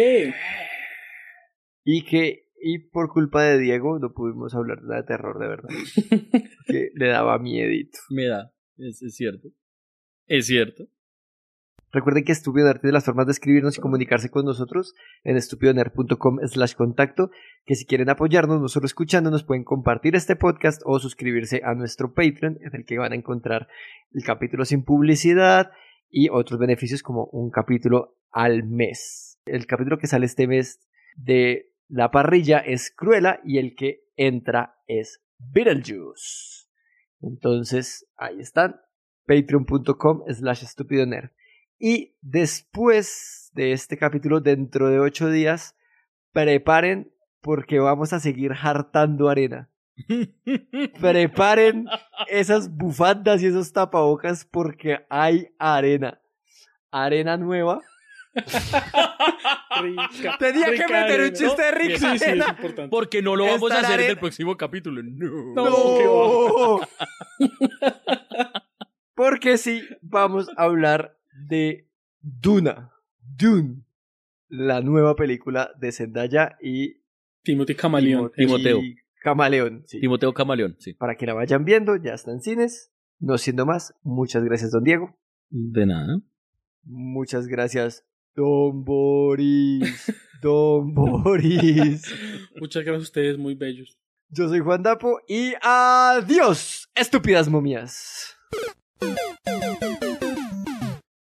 Y por culpa de Diego no pudimos hablar de terror de verdad. Que le daba miedito. Me da, es cierto. Es cierto. Recuerden que Estúpido Nerd tiene las formas de escribirnos y comunicarse con nosotros en estupidonerd.com/contacto, que si quieren apoyarnos, no solo escuchándonos, pueden compartir este podcast o suscribirse a nuestro Patreon, en el que van a encontrar el capítulo sin publicidad y otros beneficios como un capítulo al mes. El capítulo que sale este mes de La Parrilla es Cruella y el que entra es Beetlejuice. Entonces, ahí están, patreon.com/estupidonerd. Y después de este capítulo, dentro de 8 días, preparen porque vamos a seguir hartando arena. Preparen esas bufandas y esos tapabocas porque hay arena. Arena nueva. Rica, Tenía que meter arena, un chiste de rica. Sí, es arena. importante. Porque no lo vamos a Esta hacer en arena- el próximo capítulo. No. No. Porque sí, vamos a hablar de Dune, la nueva película de Zendaya y Timothy Camaleón. Timoteo. Camaleón. Sí. Timoteo Camaleón, sí. Para que la vayan viendo, ya está en cines. No siendo más, muchas gracias, don Diego. De nada. Muchas gracias, don Boris. Don Boris. Muchas gracias a ustedes, muy bellos. Yo soy Juan Dapo y adiós, estúpidas momias.